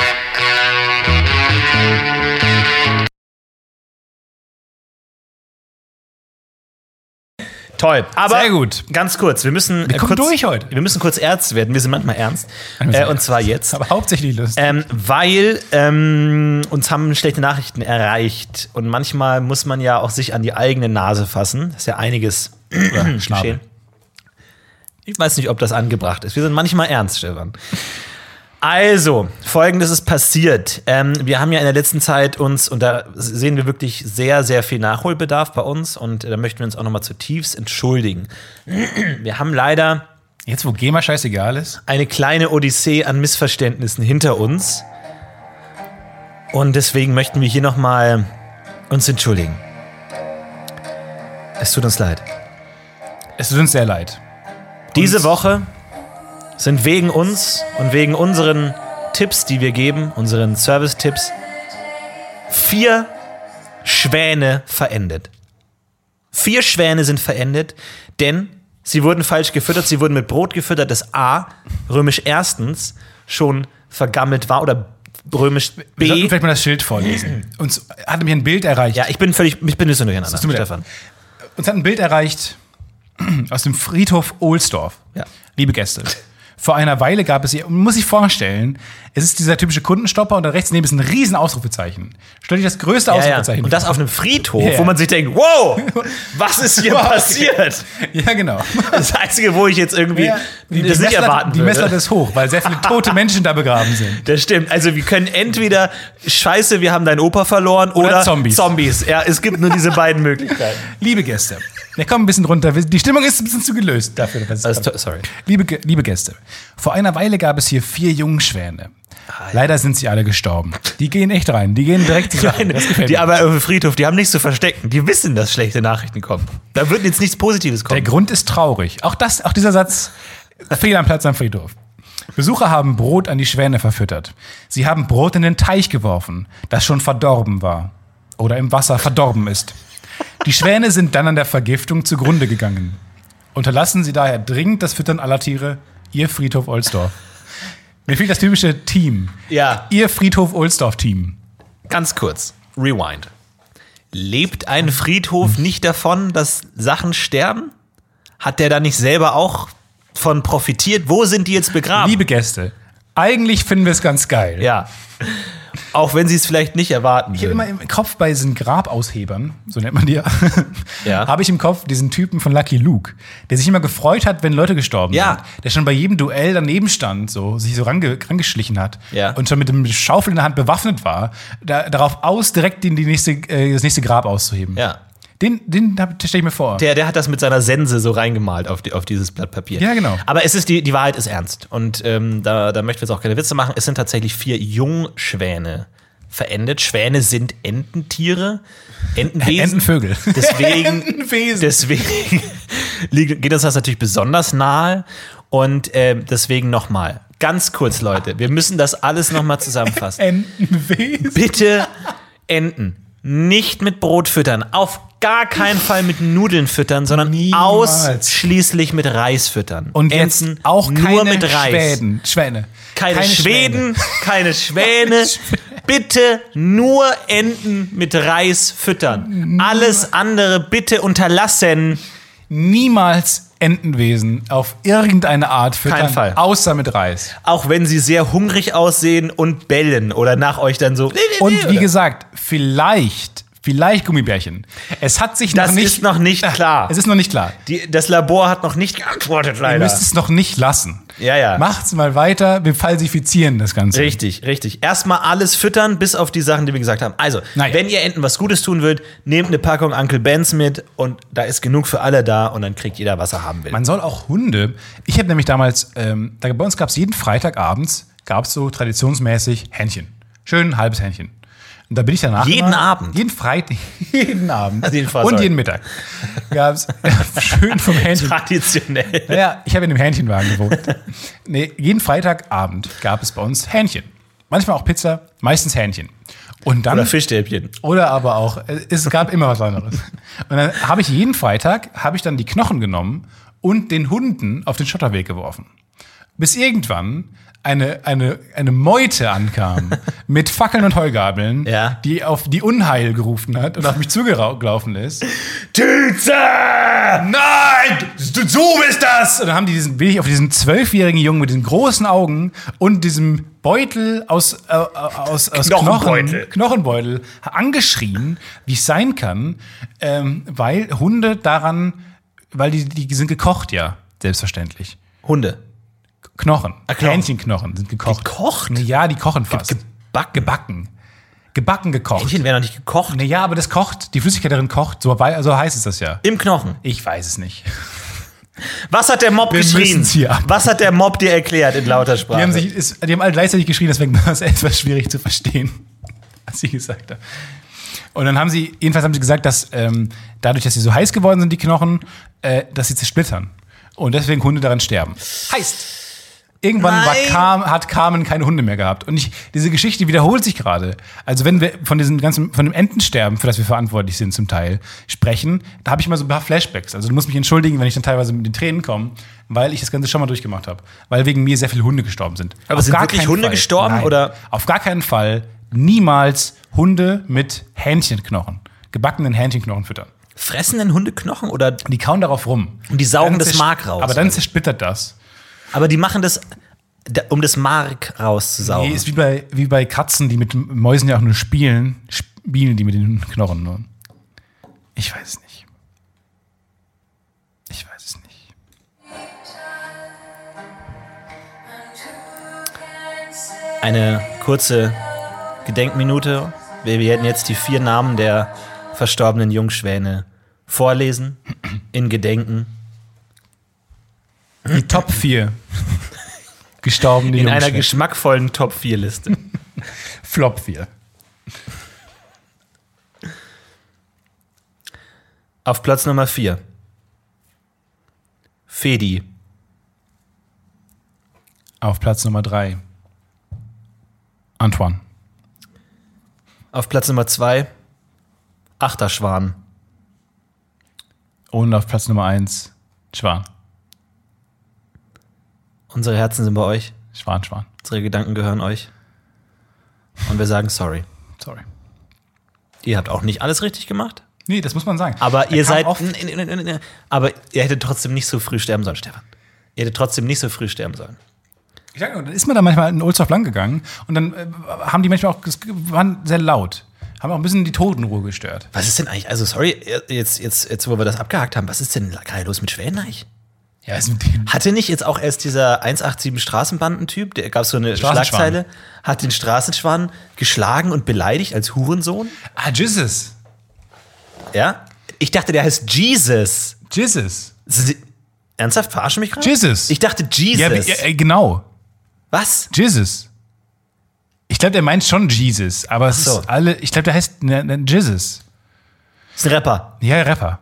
Toll. Aber Sehr gut. ganz kurz, wir müssen Wir äh, kommen kurz, durch heute. Wir müssen kurz ernst werden. Wir sind manchmal ernst. Manchmal Äh, sehr und zwar jetzt. Aber hauptsächlich Lust. Ähm, weil ähm, uns haben schlechte Nachrichten erreicht. Und manchmal muss man ja auch sich an die eigene Nase fassen. Das ist ja einiges Schnabel. geschehen. Ich weiß nicht, ob das angebracht ist. Wir sind manchmal ernst, Stefan. Also, Folgendes ist passiert. Ähm, wir haben ja in der letzten Zeit uns, und da sehen wir wirklich sehr, sehr viel Nachholbedarf bei uns. Und da möchten wir uns auch nochmal zutiefst entschuldigen. Wir haben leider Jetzt, wo GEMA scheißegal ist. eine kleine Odyssee an Missverständnissen hinter uns. Und deswegen möchten wir hier nochmal uns entschuldigen. Es tut uns leid. Es tut uns sehr leid. Diese Woche sind wegen uns und wegen unseren Tipps, die wir geben, unseren Service-Tipps, vier Schwäne verendet. Vier Schwäne sind verendet, denn sie wurden falsch gefüttert. Sie wurden mit Brot gefüttert, das A, römisch erstens, schon vergammelt war oder römisch Wir sollten B. vielleicht mal das Schild vorlesen. Uns hat nämlich ein Bild erreicht. Ja, ich bin völlig, ich bin ein bisschen durcheinander, tut mir leid. Stefan. Uns hat ein Bild erreicht aus dem Friedhof Ohlsdorf. Ja. Liebe Gäste, vor einer Weile gab es hier, man muss sich vorstellen, es ist dieser typische Kundenstopper und da rechts neben ist ein riesen Ausrufezeichen. Stell dir das größte Ja, ja. Ausrufezeichen Und das auf einem Friedhof, Ja, ja. wo man sich denkt, wow, was ist hier Wow, okay. passiert? Ja, genau. Das Einzige, wo ich jetzt irgendwie Ja, die, die, das nicht Messlatte, erwarten die würde. Messlatte ist hoch, weil sehr viele tote Menschen da begraben sind. Das stimmt. Also wir können entweder Scheiße, wir haben deinen Opa verloren oder, Oder Zombies. Zombies. Ja, es gibt nur diese beiden Möglichkeiten. Liebe Gäste, wir kommen ein bisschen runter. Die Stimmung ist ein bisschen zu gelöst dafür. Was es Also, kommt. to- sorry. Liebe, Ge- liebe Gäste, vor einer Weile gab es hier vier Jungschwäne. Leider sind sie alle gestorben. Die gehen echt rein. Die gehen direkt zur Sache. Das gefällt Die mir. aber auf dem Friedhof, die haben nichts zu verstecken. Die wissen, dass schlechte Nachrichten kommen. Da wird jetzt nichts Positives Der kommen. Grund ist traurig. Auch, das, auch dieser Satz, fehl am Platz am Friedhof. Besucher haben Brot an die Schwäne verfüttert. Sie haben Brot in den Teich geworfen, das schon verdorben war. Oder im Wasser verdorben ist. Die Schwäne sind dann an der Vergiftung zugrunde gegangen. Unterlassen Sie daher dringend das Füttern aller Tiere. Ihr Friedhof Ohlsdorf. Mir fehlt das typische Team. Ja, Ihr Friedhof Ohlsdorf-Team. ganz kurz. Rewind. Lebt ein Friedhof nicht davon, dass Sachen sterben? Hat der da nicht selber auch von profitiert? Wo sind die jetzt begraben? Liebe Gäste, eigentlich finden wir es ganz geil. Ja. Auch wenn sie es vielleicht nicht erwarten. Ich habe würden. immer im Kopf bei diesen Grabaushebern, so nennt man die ja, Ja. habe ich im Kopf diesen Typen von Lucky Luke, der sich immer gefreut hat, wenn Leute gestorben Ja. sind. Der schon bei jedem Duell daneben stand, so, sich so range, rangeschlichen hat Ja. und schon mit dem Schaufel in der Hand bewaffnet war, da, darauf aus, direkt die, die nächste, äh, das nächste Grab auszuheben. Ja. Den, den stelle ich mir vor. Der, der hat das mit seiner Sense so reingemalt auf, die, auf dieses Blatt Papier. Ja, genau. Aber es ist die, die Wahrheit ist ernst. Und ähm, da, da möchten wir jetzt auch keine Witze machen. Es sind tatsächlich vier Jungschwäne verendet. Schwäne sind Ententiere. Entenwesen. Entenvögel. Deswegen, Entenwesen. deswegen, liegt, geht uns das natürlich besonders nahe. Und äh, deswegen nochmal, ganz kurz, Leute, wir müssen das alles nochmal zusammenfassen. Entenwesen. Bitte Enten nicht mit Brot füttern, auf gar keinen Fall mit Nudeln füttern, sondern Niemals. ausschließlich mit Reis füttern. Und jetzt Enten auch keine nur mit Reis. Schwäden. Schwäne. Keine, Keine Schweden, keine Schwäne. Bitte nur Enten mit Reis füttern. Alles andere bitte unterlassen. Niemals Entenwesen auf irgendeine Art füttern, Kein Fall. außer mit Reis. Auch wenn sie sehr hungrig aussehen und bellen oder nach euch dann so. Und wie gesagt, vielleicht, vielleicht Gummibärchen. Es hat sich Das noch nicht... ist noch nicht klar. Es ist noch nicht klar. Die, das Labor hat noch nicht geantwortet, Ihr leider. müsst es noch nicht lassen. Ja, ja. Macht's mal weiter, wir falsifizieren das Ganze. Richtig, richtig. Erstmal alles füttern, bis auf die Sachen, die wir gesagt haben. Also, Naja. wenn ihr Enten was Gutes tun wollt, nehmt eine Packung Uncle Ben's mit und da ist genug für alle da und dann kriegt jeder, was er haben will. Man soll auch Hunde. Ich habe nämlich damals, ähm, da, bei uns gab es jeden Freitag abends, gab es so traditionsmäßig Hähnchen. Schön ein halbes Hähnchen. Und da bin ich danach. Jeden immer, Abend? Jeden Freitag. Jeden Abend. Also jeden Fall, und sorry. jeden Mittag. Gab es schön vom Hähnchen. Traditionell. Naja, ich habe in dem Hähnchenwagen gewohnt. Nee, jeden Freitagabend gab es bei uns Hähnchen. Manchmal auch Pizza, meistens Hähnchen. Und dann, Oder Fischstäbchen. Oder aber auch, es gab immer was anderes. Und dann habe ich jeden Freitag, habe ich dann die Knochen genommen und den Hunden auf den Schotterweg geworfen. Bis irgendwann eine, eine, eine Meute ankam mit Fackeln und Heugabeln, Ja. die auf die Unheil gerufen hat und auf mich zugelaufen ist. Tütze! Nein, du, du bist das! Und dann haben die diesen, bin ich auf diesen zwölfjährigen Jungen mit diesen großen Augen und diesem Beutel aus, äh, aus, aus Knochenbeutel. Knochen, Knochenbeutel angeschrien, wie es sein kann, ähm, weil Hunde daran, weil die, die sind gekocht, ja, selbstverständlich. Hunde. Knochen, Knochen. Hähnchenknochen sind gekocht. Gekocht? Ja, die kochen fast. Gebacken. Gebacken. Gebacken gekocht. Hähnchen werden noch nicht gekocht. Naja, aber das kocht, die Flüssigkeit darin kocht, so, wei- so heißt es das ja. Im Knochen. Ich weiß es nicht. Was hat der Mob Wir geschrien? müssen's hier ab- Was hat der Mob dir erklärt in lauter Sprache? Die haben, sich, ist, die haben alle gleichzeitig geschrien, deswegen war es etwas schwierig zu verstehen, was sie gesagt haben. Und dann haben sie, jedenfalls haben sie gesagt, dass ähm, dadurch, dass sie so heiß geworden sind, die Knochen, äh, dass sie zersplittern. Und deswegen Hunde daran sterben. Heißt, irgendwann war Nein. Carmen, hat Carmen keine Hunde mehr gehabt. Und ich, diese Geschichte wiederholt sich gerade. Also wenn wir von diesem ganzen, von dem Entensterben, für das wir verantwortlich sind zum Teil, sprechen, da habe ich immer so ein paar Flashbacks. Also du musst mich entschuldigen, wenn ich dann teilweise mit den Tränen komme, weil ich das Ganze schon mal durchgemacht habe. Weil wegen mir sehr viele Hunde gestorben sind. Aber Auf sind gar wirklich keinen Hunde Fall. gestorben, Nein. oder? Auf gar keinen Fall niemals Hunde mit Hähnchenknochen, gebackenen Hähnchenknochen füttern. Fressen denn Hunde Knochen oder? Die kauen darauf rum. Und die saugen Dann das zers- Mark raus, Aber dann also. zersplittert das. Aber die machen das, da- um das Mark rauszusaugen. Nee, ist wie bei, wie bei Katzen, die mit Mäusen ja auch nur spielen, spielen die mit den Knochen nur. Ich weiß es nicht. Ich weiß es nicht. Eine kurze Gedenkminute. Wir werden jetzt die vier Namen der verstorbenen Jungschwäne vorlesen. In Gedenken. Die Top vier gestorbene In einer Jungschwäne. geschmackvollen Top vier Liste. Flop vier. Auf Platz Nummer vier. Fedi. Auf Platz Nummer drei. Antoine. Auf Platz Nummer zwei. Achterschwan. Und auf Platz Nummer eins. Schwan. Unsere Herzen sind bei euch. Schwan, Schwan. Unsere Gedanken gehören euch. Und wir sagen sorry. Sorry. Ihr habt auch nicht alles richtig gemacht. Nee, das muss man sagen. Aber Er ihr kam seid. oft- N- n- n- n- n- Aber ihr hättet trotzdem nicht so früh sterben sollen, Stefan. Ihr hättet trotzdem nicht so früh sterben sollen. Ich sag, nur, dann ist man da manchmal in Ohlsdorf lang gegangen und dann äh, haben die manchmal auch, ges- waren sehr laut. Haben auch ein bisschen die Totenruhe gestört. Was ist denn eigentlich, also sorry, jetzt, jetzt, jetzt wo wir das abgehakt haben, was ist denn gerade los mit Schwänen eigentlich? Ja, ist mit denen. Hatte nicht jetzt auch erst dieser eins acht sieben Straßenbandentyp, der gab so eine Straßenschwan. Schlagzeile, hat den Straßenschwan geschlagen und beleidigt als Hurensohn? Ah, Jesus. Ja? Ich dachte, der heißt Jesus. Jesus. Sie, ernsthaft, verarschen mich gerade? Jesus. Ich dachte Jesus. Ja, wie- äh, genau. Was? Jesus. Ich glaube, der meint schon Jesus, aber es Ach so. ist alle, ich glaube, der heißt ne, ne, Jesus. Ist ein Rapper. Ja, Rapper.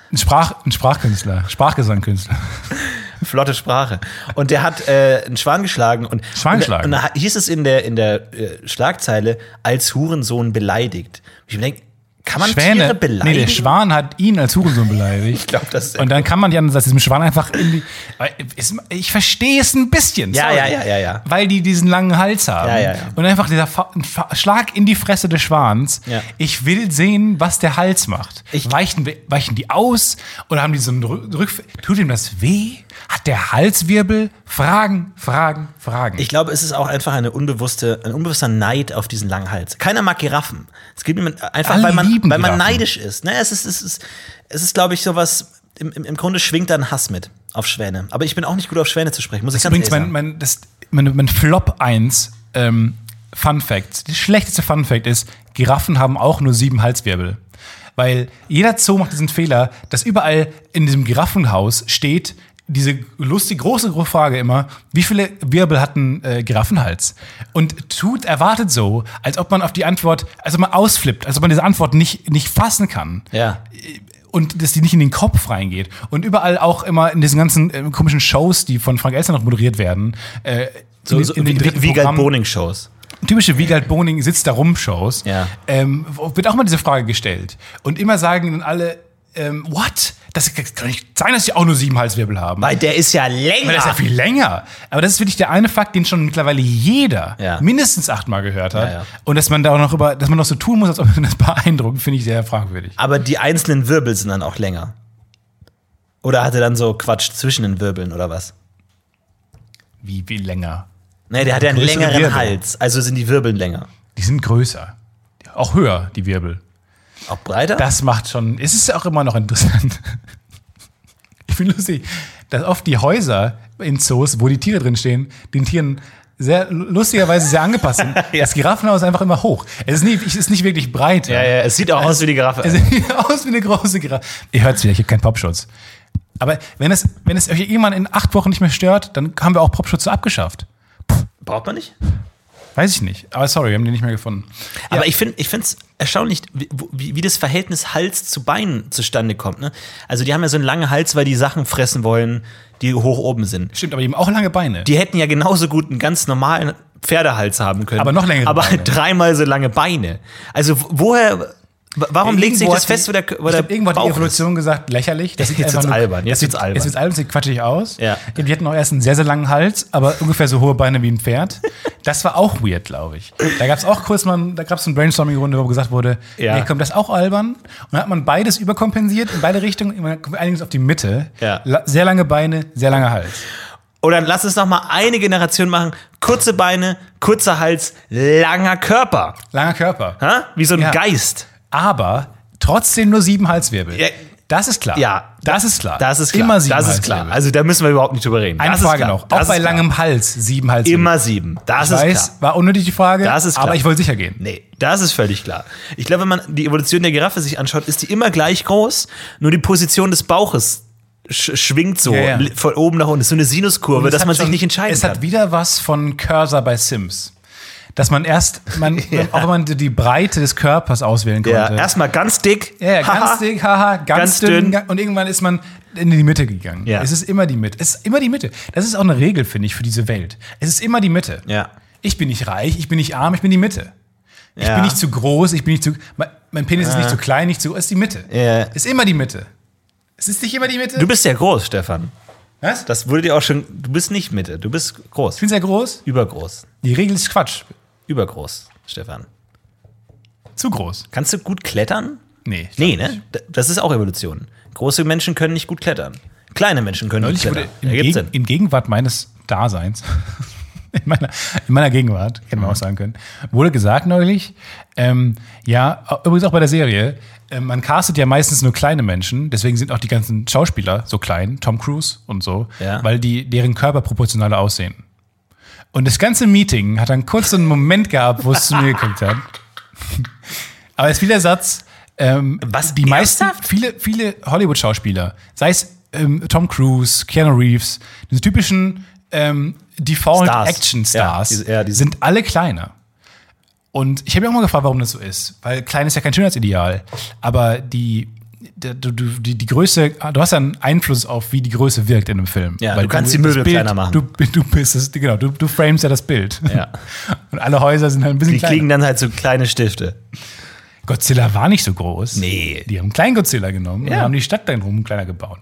Ein, Sprach, ein Sprachkünstler, Sprachgesangkünstler. Flotte Sprache. Und der hat äh, einen Schwan geschlagen. Und, Schwan geschlagen? Und, und da hieß es in der, in der äh, Schlagzeile, als Hurensohn beleidigt. Ich mir denke, kann man Schwäne, Tiere beleidigen? Nee, der Schwan hat ihn als Hurensohn beleidigt. Ich glaube, das ist Und dann kann man ja diesem Schwan einfach in die. Ich verstehe es ein bisschen. Ja, sorry. ja, ja, ja, ja. Weil die diesen langen Hals haben. Ja, ja, ja. Und einfach dieser Fa Fa Schlag in die Fresse des Schwans. Ja. Ich will sehen, was der Hals macht. Ich- weichen, weichen die aus? Oder haben die so einen Rück. Tut ihm das weh? Hat der Halswirbel? Fragen, Fragen, Fragen. Ich glaube, es ist auch einfach eine unbewusste, ein unbewusster Neid auf diesen langen Hals. Keiner mag Giraffen. Es gibt jemand- einfach, Alle weil man, lieben weil man Giraffen. neidisch ist. Ne? Es ist, es ist, es ist, glaube ich, sowas. Im, im, Im Grunde schwingt da ein Hass mit auf Schwäne. Aber ich bin auch nicht gut auf Schwäne zu sprechen, muss ich ganz Übrigens, ehrlich mein, sagen. mein, das, mein, mein Flop eins ähm, Fun Fact. Der schlechteste Fun Fact ist, Giraffen haben auch nur sieben Halswirbel. Weil jeder Zoo macht diesen Fehler, dass überall in diesem Giraffenhaus steht diese lustige, große Frage immer, wie viele Wirbel hat ein äh, Giraffenhals? Und tut, erwartet so, als ob man auf die Antwort, als ob man ausflippt, als ob man diese Antwort nicht, nicht fassen kann. Ja. Und dass die nicht in den Kopf reingeht. Und überall auch immer in diesen ganzen äh, komischen Shows, die von Frank Elstner noch moderiert werden, äh, So, in, so in den wie, dritten wie Wiegald Programmen, Boning-Shows. typische Wiegald Boning sitzt da rum Shows, Ja. ähm, wird auch mal diese Frage gestellt. Und immer sagen dann alle, ähm, what? Das kann nicht sein, dass die auch nur sieben Halswirbel haben. Weil der ist ja länger. Weil das ist ja viel länger. Aber das ist wirklich der eine Fakt, den schon mittlerweile jeder Ja. mindestens achtmal gehört hat. Ja, ja. Und dass man da auch noch über, dass man noch so tun muss, als ob man das beeindruckt, finde ich sehr fragwürdig. Aber die einzelnen Wirbel sind dann auch länger. Oder hat er dann so Quatsch zwischen den Wirbeln oder was? Wie, wie länger? Nee, der hat ja einen Größere längeren Wirbel. Hals. Also sind die Wirbeln länger. Die sind größer. Auch höher, die Wirbel. Auch breiter? Das macht schon, es ist ja auch immer noch interessant. Ich finde lustig, dass oft die Häuser in Zoos, wo die Tiere drin stehen, den Tieren sehr lustigerweise sehr angepasst sind. Ja. Das Giraffenhaus ist einfach immer hoch. Es ist nicht, es ist nicht wirklich breit. ja, ja, es sieht auch aus wie die Giraffe. Es sieht aus wie eine große Giraffe. Ihr hört es wieder, ich habe keinen Popschutz. Aber wenn es, wenn es euch irgendwann in acht Wochen nicht mehr stört, dann haben wir auch Popschutze abgeschafft. Braucht man nicht? Weiß ich nicht. Aber sorry, wir haben den nicht mehr gefunden. Aber ich finde es erstaunlich, wie, wie, wie das Verhältnis Hals zu Bein zustande kommt. Ne? Also die haben ja so einen langen Hals, weil die Sachen fressen wollen, die hoch oben sind. Stimmt, aber eben auch lange Beine. Die hätten ja genauso gut einen ganz normalen Pferdehals haben können. Aber noch längere Aber Beine. halt dreimal so lange Beine. Also woher, warum legt sich Irgendwo das hat fest, die- wo der, wo ich der glaub, irgendwo hat die Bauch Evolution gesagt, lächerlich. Das sieht Jetzt einfach wird's nur- albern, jetzt das sieht- wird's albern. Jetzt wird's albern, das sieht quatschig aus. Ja. Die hatten auch erst einen sehr, sehr langen Hals, aber ungefähr so hohe Beine wie ein Pferd. Das war auch weird, glaube ich. Da gab es auch kurz mal, da gab es eine Brainstorming-Runde, wo gesagt wurde, Ja. nee, komm, das ist auch albern. Und dann hat man beides überkompensiert, in beide Richtungen, man kommt allerdings auf die Mitte. Ja. La- Sehr lange Beine, sehr langer Hals. Oder lass uns noch mal eine Generation machen. Kurze Beine, kurzer Hals, langer Körper. Langer Körper. Ha? Wie so ein Ja. Geist. Aber trotzdem nur sieben Halswirbel. Ja. Das ist klar. Ja. Das ist klar. Das ist klar. Immer sieben Das ist klar. Halswirbel. Also da müssen wir überhaupt nicht drüber reden. Eine das ist Frage klar. noch. Das Auch bei ist klar. langem Hals sieben Halswirbel. Immer sieben. Das Ich ist weiß, klar. war unnötig die Frage, Das ist klar. aber ich wollte sicher gehen. Nee, das ist völlig klar. Ich glaube, wenn man die Evolution der Giraffe sich anschaut, ist die immer gleich groß, nur die Position des Bauches sch schwingt so Ja, ja. li- von oben nach unten. Das ist so eine Sinuskurve, Es dass hat man sich schon- nicht entscheiden Es kann. hat wieder was von Cursor bei Sims. Dass man erst, man, auch wenn man die Breite des Körpers auswählen ja, konnte. erstmal ganz dick. ja, ja, haha. ganz dick, haha, ganz, Ganz dünn, dünn. und irgendwann ist man in die Mitte gegangen. Ja. Es ist immer die Mitte. Es ist immer die Mitte. Das ist auch eine Regel, finde ich, für diese Welt. Es ist immer die Mitte. Ja. Ich bin nicht reich, ich bin nicht arm, ich bin die Mitte. Ich Ja. bin nicht zu groß, ich bin nicht zu. Mein, mein Penis ist nicht zu klein, nicht zu. Es ist die Mitte. Ja. Es ist immer die Mitte. Es ist nicht immer die Mitte. Du bist ja groß, Stefan. Was? Das wurde dir auch schon. Du bist nicht Mitte, du bist groß. Ich bin sehr groß. Übergroß. Die Regel ist Quatsch. Übergroß, Stefan. Zu groß. Kannst du gut klettern? Nee. ich Nee, glaub ne? nicht. D- Das ist auch Evolution. Große Menschen können nicht gut klettern. Kleine Menschen können Neulich gut wurde klettern. in, Ergibt Geg Sinn. in Gegenwart meines Daseins, in meiner, in meiner Gegenwart, hätte man auch sagen können, wurde gesagt neulich, ähm, ja, übrigens auch bei der Serie, äh, man castet ja meistens nur kleine Menschen, deswegen sind auch die ganzen Schauspieler so klein, Tom Cruise und so, Ja. weil die deren Körper proportionaler aussehen. Und das ganze Meeting hat dann kurz so einen Moment gehabt, wo es zu mir geguckt hat. Aber es ist wieder der Satz, ähm, Was, die meisten, ernsthaft? viele, viele Hollywood-Schauspieler, sei es ähm, Tom Cruise, Keanu Reeves, diese typischen ähm, Stars. Default-Action-Stars, Ja, diese- ja, diese- sind alle kleiner. Und ich habe mich auch mal gefragt, warum das so ist. Weil klein ist ja kein Schönheitsideal. Aber die, du, du, die, die Größe, du hast ja einen Einfluss auf, wie die Größe wirkt in einem Film. Ja, Weil du kannst die das Möbel Bild, kleiner machen. Du, du bist das, genau, du, du framest ja das Bild. Ja. Und alle Häuser sind halt ein bisschen Die kleiner. kriegen dann halt so kleine Stifte. Godzilla war nicht so groß. Nee. Die haben kleinen Godzilla genommen Ja. und haben die Stadt dann rum kleiner gebaut.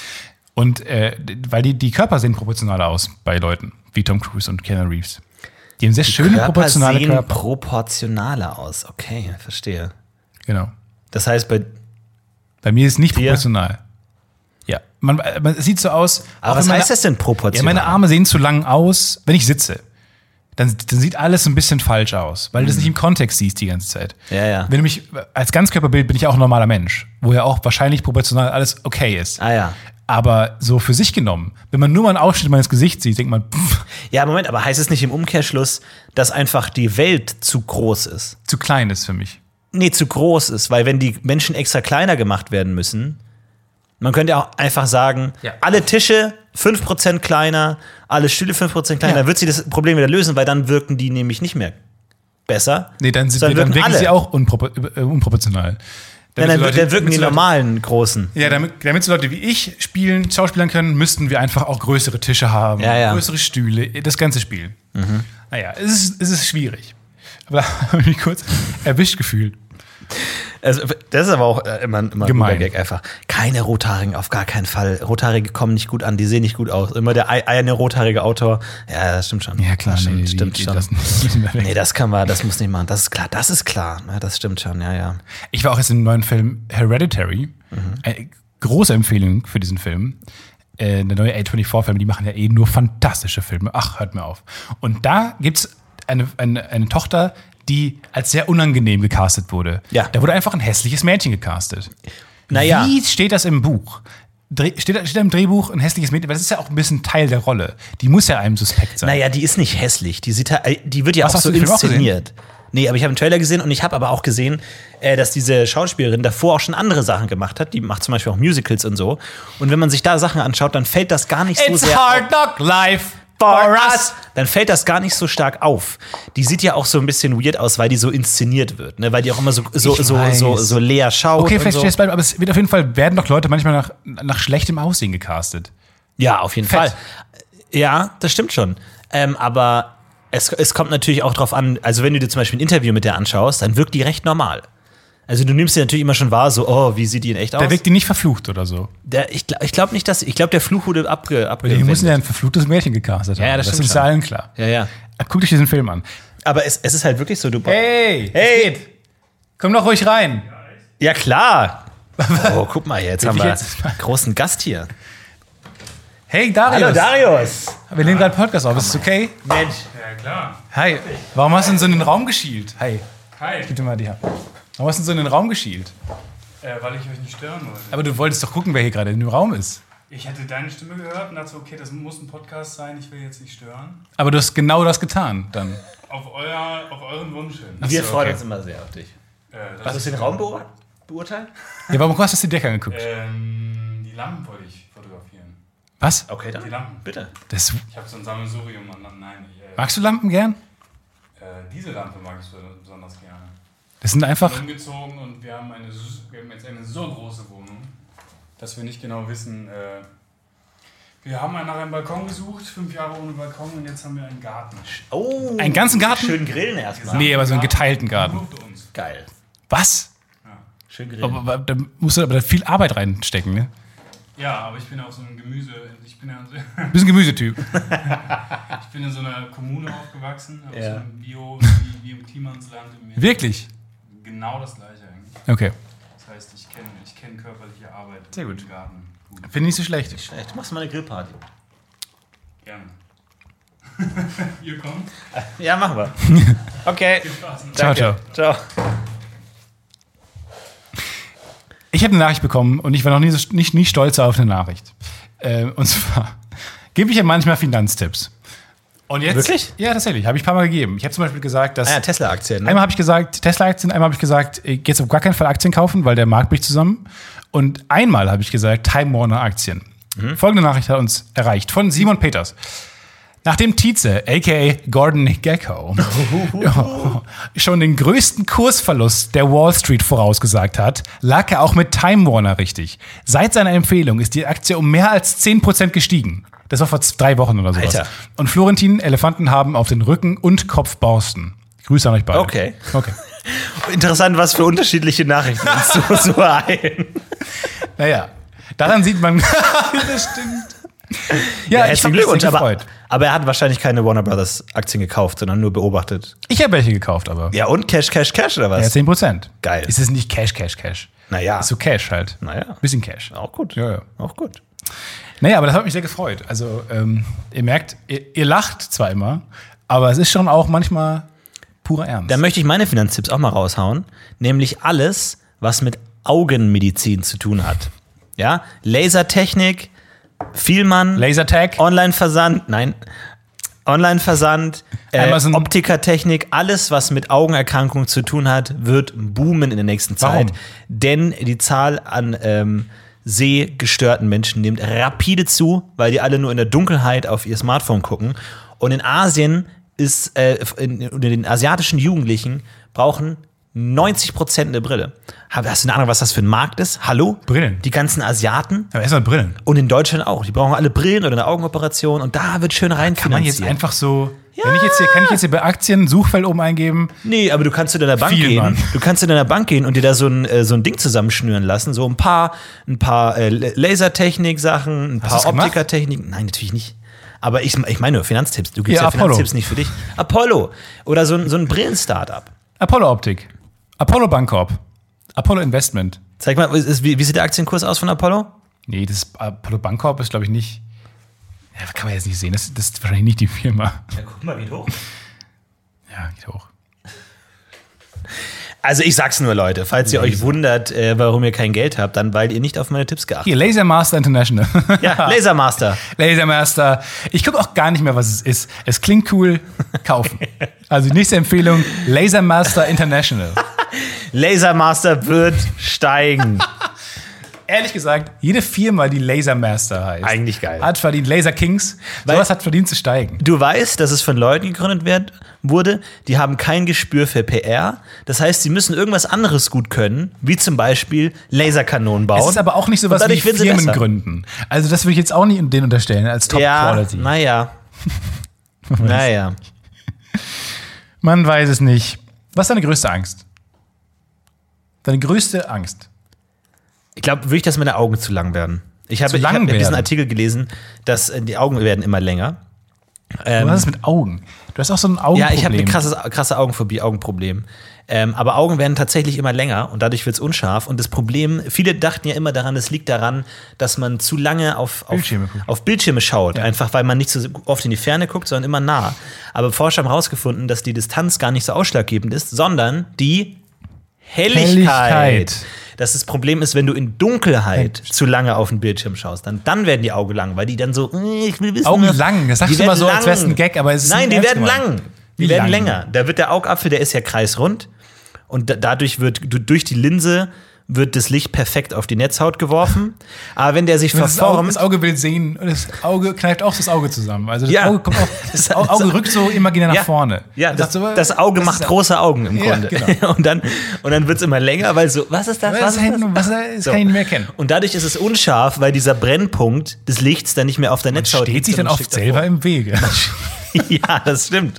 Und äh, weil die, die Körper sehen proportionaler aus bei Leuten, wie Tom Cruise und Keanu Reeves. Die haben sehr schöne Körper proportionale sehen Körper. proportionaler aus. Okay, verstehe. Genau. Das heißt, bei Bei mir ist nicht Dir? proportional. Ja, man, man es sieht so aus. Aber auch was wenn heißt meine, das denn proportional? Ja, meine Arme sehen zu lang aus, wenn ich sitze. Dann, dann sieht alles ein bisschen falsch aus, weil du das nicht im Kontext siehst die ganze Zeit. Ja, ja. Wenn du mich als Ganzkörperbild bin ich auch ein normaler Mensch, wo ja auch wahrscheinlich proportional alles okay ist. Ah ja. Aber so für sich genommen, wenn man nur mal einen Ausschnitt meines Gesichts sieht, denkt man, pff, Ja, Moment, aber heißt es nicht im Umkehrschluss, dass einfach die Welt zu groß ist? zu klein ist für mich. Nee, zu groß ist, weil wenn die Menschen extra kleiner gemacht werden müssen, man könnte ja auch einfach sagen, Ja. alle Tische fünf Prozent kleiner, alle Stühle fünf Prozent kleiner, Ja. dann wird sie das Problem wieder lösen, weil dann wirken die nämlich nicht mehr besser. Nee, dann, sind, sondern dann wirken alle. sie auch unpropor äh, unproportional. Ja, dann, so Leute- dann wirken damit die so Leute- normalen Großen. Ja, damit, damit so Leute wie ich spielen, Schauspielern können, müssten wir einfach auch größere Tische haben, Ja, ja. größere Stühle, das ganze Spiel. Naja, es ist, es ist schwierig. Aber da habe ich mich kurz erwischt gefühlt. Also, das ist aber auch äh, immer, immer ein Gemein. guter Gag einfach. Keine Rothaarigen, auf gar keinen Fall. Rothaarige kommen nicht gut an, die sehen nicht gut aus. Immer der ei- eine rothaarige Autor. Ja, das stimmt schon. Ja, klar, das stimmt, nee, stimmt die, schon. Das müssen wir weg. Nee, das kann man, das muss nicht machen. Das ist klar, das ist klar. Ja, das stimmt schon, ja, ja. Ich war auch jetzt im neuen Film Hereditary. Eine große Empfehlung für diesen Film. Äh, der neue A vierundzwanzig-Film, die machen ja eh nur fantastische Filme. Ach, hört mir auf. Und da gibt's eine, eine, eine Tochter, die als sehr unangenehm gecastet wurde. Ja. Da wurde einfach ein hässliches Mädchen gecastet. Naja. Wie steht das im Buch? Dreh, steht, da- steht da im Drehbuch ein hässliches Mädchen? Weil das ist ja auch ein bisschen Teil der Rolle. Die muss ja einem suspekt sein. Naja, die ist nicht hässlich. Die, sieht, halt- die wird ja Was, auch hast so du den Film auch gesehen? inszeniert. Nee, aber ich habe einen Trailer gesehen und ich habe aber auch gesehen, äh, dass diese Schauspielerin davor auch schon andere Sachen gemacht hat. Die macht zum Beispiel auch Musicals und so. Und wenn man sich da Sachen anschaut, dann fällt das gar nicht so It's sehr hard knock life for us. Dann fällt das gar nicht so stark auf. Die sieht ja auch so ein bisschen weird aus, weil die so inszeniert wird, ne? Weil die auch immer so, so, Ich so, weiß. so, so leer schaut. Okay, und vielleicht so. steht es bleiben, aber es wird auf jeden Fall, werden doch Leute manchmal nach, nach schlechtem Aussehen gecastet. Ja, auf jeden Fett. Fall. Ja, das stimmt schon. Ähm, aber es, es kommt natürlich auch drauf an, also wenn du dir zum Beispiel ein Interview mit der anschaust, dann wirkt die recht normal. Also du nimmst sie natürlich immer schon wahr, so, oh, wie sieht die in echt aus? Da wirkt die nicht verflucht oder so. Der, ich gl- ich glaube nicht, dass, ich glaube, der Fluch wurde abge, Weil die müssen abgewendet. ja ein verfluchtes Mädchen gecastet haben. Ja, ja, das das stimmt ist ja schon. allen klar. Ja, ja. Guckt euch diesen Film an. Aber es, es ist halt wirklich so, du. Hey! Hey! Komm doch ruhig rein. Ja, klar! Oh, guck mal, jetzt haben ich wir jetzt- einen großen Gast hier. Hey, Darius. Hallo, Darius! Wir nehmen gerade Podcast auf. Ist es okay? Mensch. Ja, klar. Hi. Warum hast du denn so in den Raum geschielt? Hi. Hi. Gib dir mal die Hand. Warum hast du denn so in den Raum geschielt? Äh, weil ich euch nicht stören wollte. Aber du wolltest doch gucken, wer hier gerade in dem Raum ist. Ich hatte deine Stimme gehört und dachte, so, okay, das muss ein Podcast sein, ich will jetzt nicht stören. Aber du hast genau das getan dann. Auf, euer, auf euren Wunsch hin. Wir so, freuen okay. uns immer sehr auf dich. Äh, das Hast du den Raum beur- beurteilt? Ja, warum hast du die Decke angeguckt? Ähm, die Lampen wollte ich fotografieren. Was? Okay, dann. Die Lampen. Bitte. Das, Ich habe so ein Sammelsurium an Lampen. Nein, ich, äh, magst du Lampen gern? äh, diese Lampe mag ich so besonders gerne. Das sind einfach. Umgezogen und wir haben, eine, s- wir haben jetzt eine so große Wohnung, dass wir nicht genau wissen. Äh, wir haben nach einem Balkon gesucht, fünf Jahre ohne Balkon und jetzt haben wir einen Garten. Oh. Einen ganzen Garten? Schön grillen erstmal. Nee, aber so einen geteilten Garten. Nur für uns. Geil. Was? Schön grillen. Aber, aber, da musst du aber da viel Arbeit reinstecken, ne? Ja, aber ich bin auch so ein Gemüse. Ich bin, ja, Du bist ein Gemüsetyp. ich bin in so einer Kommune aufgewachsen, aus Ja. so einem Bio, wie, wie im Klimansland. Im Meer. Wirklich? Genau das gleiche eigentlich. Okay. Das heißt, ich kenne ich kenn körperliche Arbeit Sehr gut. im Garten. Gut. Finde ich nicht so schlecht. Schlecht. Machst du mal eine Grillparty? Gerne. Ihr kommt. Ja, machen wir. Okay. Ciao, ciao. Ciao. Ich habe eine Nachricht bekommen und ich war noch nie, so, nicht, nie stolzer auf eine Nachricht. Äh, und zwar gebe ich ja manchmal Finanztipps. Und jetzt, Wirklich? Ja, tatsächlich. Habe ich ein paar Mal gegeben. Ich habe zum Beispiel gesagt, dass. Ah ja, Tesla-Aktien. Ne? Einmal habe ich gesagt, Tesla-Aktien, einmal habe ich gesagt, jetzt auf gar keinen Fall Aktien kaufen, weil der Markt bricht zusammen. Und einmal habe ich gesagt, Time Warner-Aktien. Folgende Nachricht hat uns erreicht von Simon Peters. Nachdem Tietze, a k a. Gordon Gekko, schon den größten Kursverlust der Wall Street vorausgesagt hat, lag er auch mit Time Warner richtig. Seit seiner Empfehlung ist die Aktie um mehr als zehn Prozent gestiegen. Das war vor drei Wochen oder sowas. Alter. Und Florentin, Elefanten haben auf den Rücken und Kopf Borsten. Grüße an euch beide. Okay. Okay. Interessant, was für unterschiedliche Nachrichten uns so, so ein. Naja, daran sieht man, das stimmt. Ja, Ja, ich herzlichen habe mich Glückwunsch, sehr aber, gefreut. aber er hat wahrscheinlich keine Warner Brothers Aktien gekauft, sondern nur beobachtet. Ich habe welche gekauft, aber. Ja, und Cash, Cash, Cash oder was? Ja, zehn Prozent. Geil. Ist es nicht Cash, Cash, Cash? Naja. Ist so Cash halt. Naja. Bisschen Cash. Auch gut. Ja, ja. Auch gut. Naja, aber das hat mich sehr gefreut. Also, ähm, ihr merkt, ihr, ihr lacht zwar immer, aber es ist schon auch manchmal purer Ernst. Da möchte ich meine Finanztipps auch mal raushauen. Nämlich alles, was mit Augenmedizin zu tun hat. Ja, Lasertechnik, Vielmann, Lasertag. Online-Versand, nein, Online-Versand, äh, Amazon. Optikertechnik, alles, was mit Augenerkrankungen zu tun hat, wird boomen in der nächsten Zeit. Warum? Denn die Zahl an ähm, sehgestörten Menschen nimmt rapide zu, weil die alle nur in der Dunkelheit auf ihr Smartphone gucken. Und in Asien ist, äh, in, unter den asiatischen Jugendlichen brauchen neunzig Prozent eine Brille. Hast du eine Ahnung, was das für ein Markt ist? Hallo? Brillen. Die ganzen Asiaten. Aber erstmal Brillen. Und in Deutschland auch. Die brauchen alle Brillen oder eine Augenoperation und da wird schön rein Kann man jetzt finanziert. einfach so. Wenn ich jetzt hier, kann ich jetzt hier bei Aktien Suchfeld oben eingeben? Nee, aber du kannst zu deiner Bank Viel, gehen. Mann. Du kannst zu deiner Bank gehen und dir da so ein, äh, so ein Ding zusammenschnüren lassen. So ein paar, ein paar äh, Lasertechnik-Sachen, ein Hast paar du's gemacht? Optikertechniken. Nein, natürlich nicht. Aber ich, ich meine nur Finanztipps. Du gibst Ja, ja, Apollo. Finanztipps nicht für dich. Apollo. Oder so ein, so ein Brillen-Startup. Apollo Optik. Apollo Bancorp. Apollo Investment. Zeig mal, ist, wie, wie sieht der Aktienkurs aus von Apollo? Nee, das Apollo Bancorp ist, glaube ich, nicht. Ja, kann man jetzt nicht sehen. Das, das ist wahrscheinlich nicht die Firma. Ja, guck mal, geht hoch. Ja, geht hoch. Also ich sag's nur, Leute, falls ihr euch wundert, äh, warum ihr kein Geld habt, dann weil ihr nicht auf meine Tipps geachtet Hier, Lasermaster International. habt. Ja, Lasermaster. Lasermaster. Ich gucke auch gar nicht mehr, was es ist. Es klingt cool. Kaufen. Also die nächste Empfehlung: Lasermaster International. Lasermaster wird steigen. Ehrlich gesagt, jede Firma, die Lasermaster heißt, Eigentlich geil. hat verdient. Laser Kings. Weil- Sowas hat verdient zu steigen. Du weißt, dass es von Leuten gegründet wird, wurde, die haben kein Gespür für P R. Das heißt, sie müssen irgendwas anderes gut können, wie zum Beispiel Laserkanonen bauen. Es ist aber auch nicht sowas Und wie dadurch werden sie Firmen besser. gründen. Also das würde ich jetzt auch nicht denen unterstellen als Top Ja, Quality. naja. naja. Man weiß es nicht. Was ist deine größte Angst? Deine größte Angst? Ich glaube wirklich, dass meine Augen zu lang werden. Ich habe Zu ich lang hab diesen werden? Artikel gelesen, dass äh, die Augen werden immer länger. Ähm, Was ist mit Augen? Du hast auch so ein ja, Augenproblem. ich habe eine krasse, krasse Augenphobie, Augenproblem. Ähm, aber Augen werden tatsächlich immer länger und dadurch wird es unscharf. Und das Problem, viele dachten ja immer daran, es liegt daran, dass man zu lange auf, auf, Bildschirme guckt. auf Bildschirme schaut. Ja. Einfach weil man nicht so oft in die Ferne guckt, sondern immer nah. Aber Forscher haben herausgefunden, dass die Distanz gar nicht so ausschlaggebend ist, sondern die Helligkeit. Helligkeit. Dass das Problem ist, wenn du in Dunkelheit zu lange auf den Bildschirm schaust, dann, dann werden die Augen lang, weil die dann so, äh, ich will wissen. Augen was- lang, das sagst Die du immer werden so, als lang. wär's ein Gag, aber es ist Nein, nicht die ernst werden gemeint. lang. Die Wie werden lang? länger. Da wird der Augapfel, der ist ja kreisrund. Und da, dadurch wird du, durch die Linse wird das Licht perfekt auf die Netzhaut geworfen. Aber wenn der sich Das Auge, verformt. das Auge will sehen und das Auge kneift auch das Auge zusammen. Also das Ja. Auge kommt auch, das Au- Auge rückt so imaginär nach ja, vorne. Ja, Und das, sagt so, das Auge was macht ist- große Augen im Ja, Grunde. genau. Und dann, und dann wird es immer länger, weil so, was ist das? Was ist das? Was ist das? Das kann ich nicht mehr erkennen. Und dadurch ist es unscharf, weil dieser Brennpunkt des Lichts dann nicht mehr auf der Netzhaut Steht liegt, sich dann sondern oft ein Stück selber im Wege. davor. Ja, das stimmt.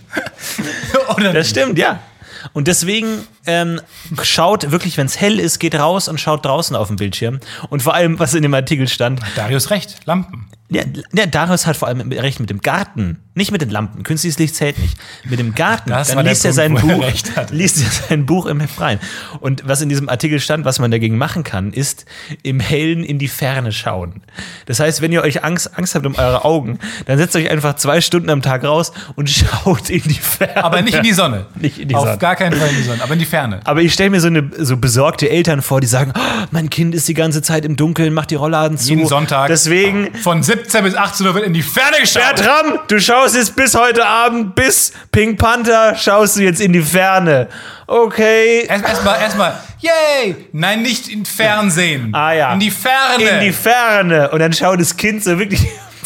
Oder Das stimmt, ja. Und deswegen ähm, schaut wirklich, wenn es hell ist, geht raus und schaut draußen auf dem Bildschirm. Und vor allem, was in dem Artikel stand, Darius recht, Lampen. ja, ja, Darius hat vor allem recht mit dem Garten, nicht mit den Lampen. Künstliches Licht zählt nicht. Mit dem Garten, Das dann war der liest er Punkt, sein wo er Buch, recht hatte. liest er sein Buch im Freien. Und was in diesem Artikel stand, was man dagegen machen kann, ist im Hellen in die Ferne schauen. Das heißt, wenn ihr euch Angst, Angst habt um eure Augen, dann setzt euch einfach zwei Stunden am Tag raus und schaut in die Ferne. Aber nicht in die Sonne. Nicht in die Auf Sonne. gar keinen Fall in die Sonne, aber in die Ferne. Aber ich stelle mir so eine so besorgte Eltern vor, die sagen, oh, mein Kind ist die ganze Zeit im Dunkeln, macht die Rollladen zu. Jeden Sonntag. Deswegen, Von siebzehn bis achtzehn Uhr wird in die Ferne geschaut. Bertram, du schaust jetzt bis heute Abend, bis Pink Panther, schaust du jetzt in die Ferne. Okay. Erstmal, erstmal, erstmal, yay! Nein, nicht in Fernsehen. Ah ja. In die Ferne. In die Ferne. Und dann schaut das Kind so wirklich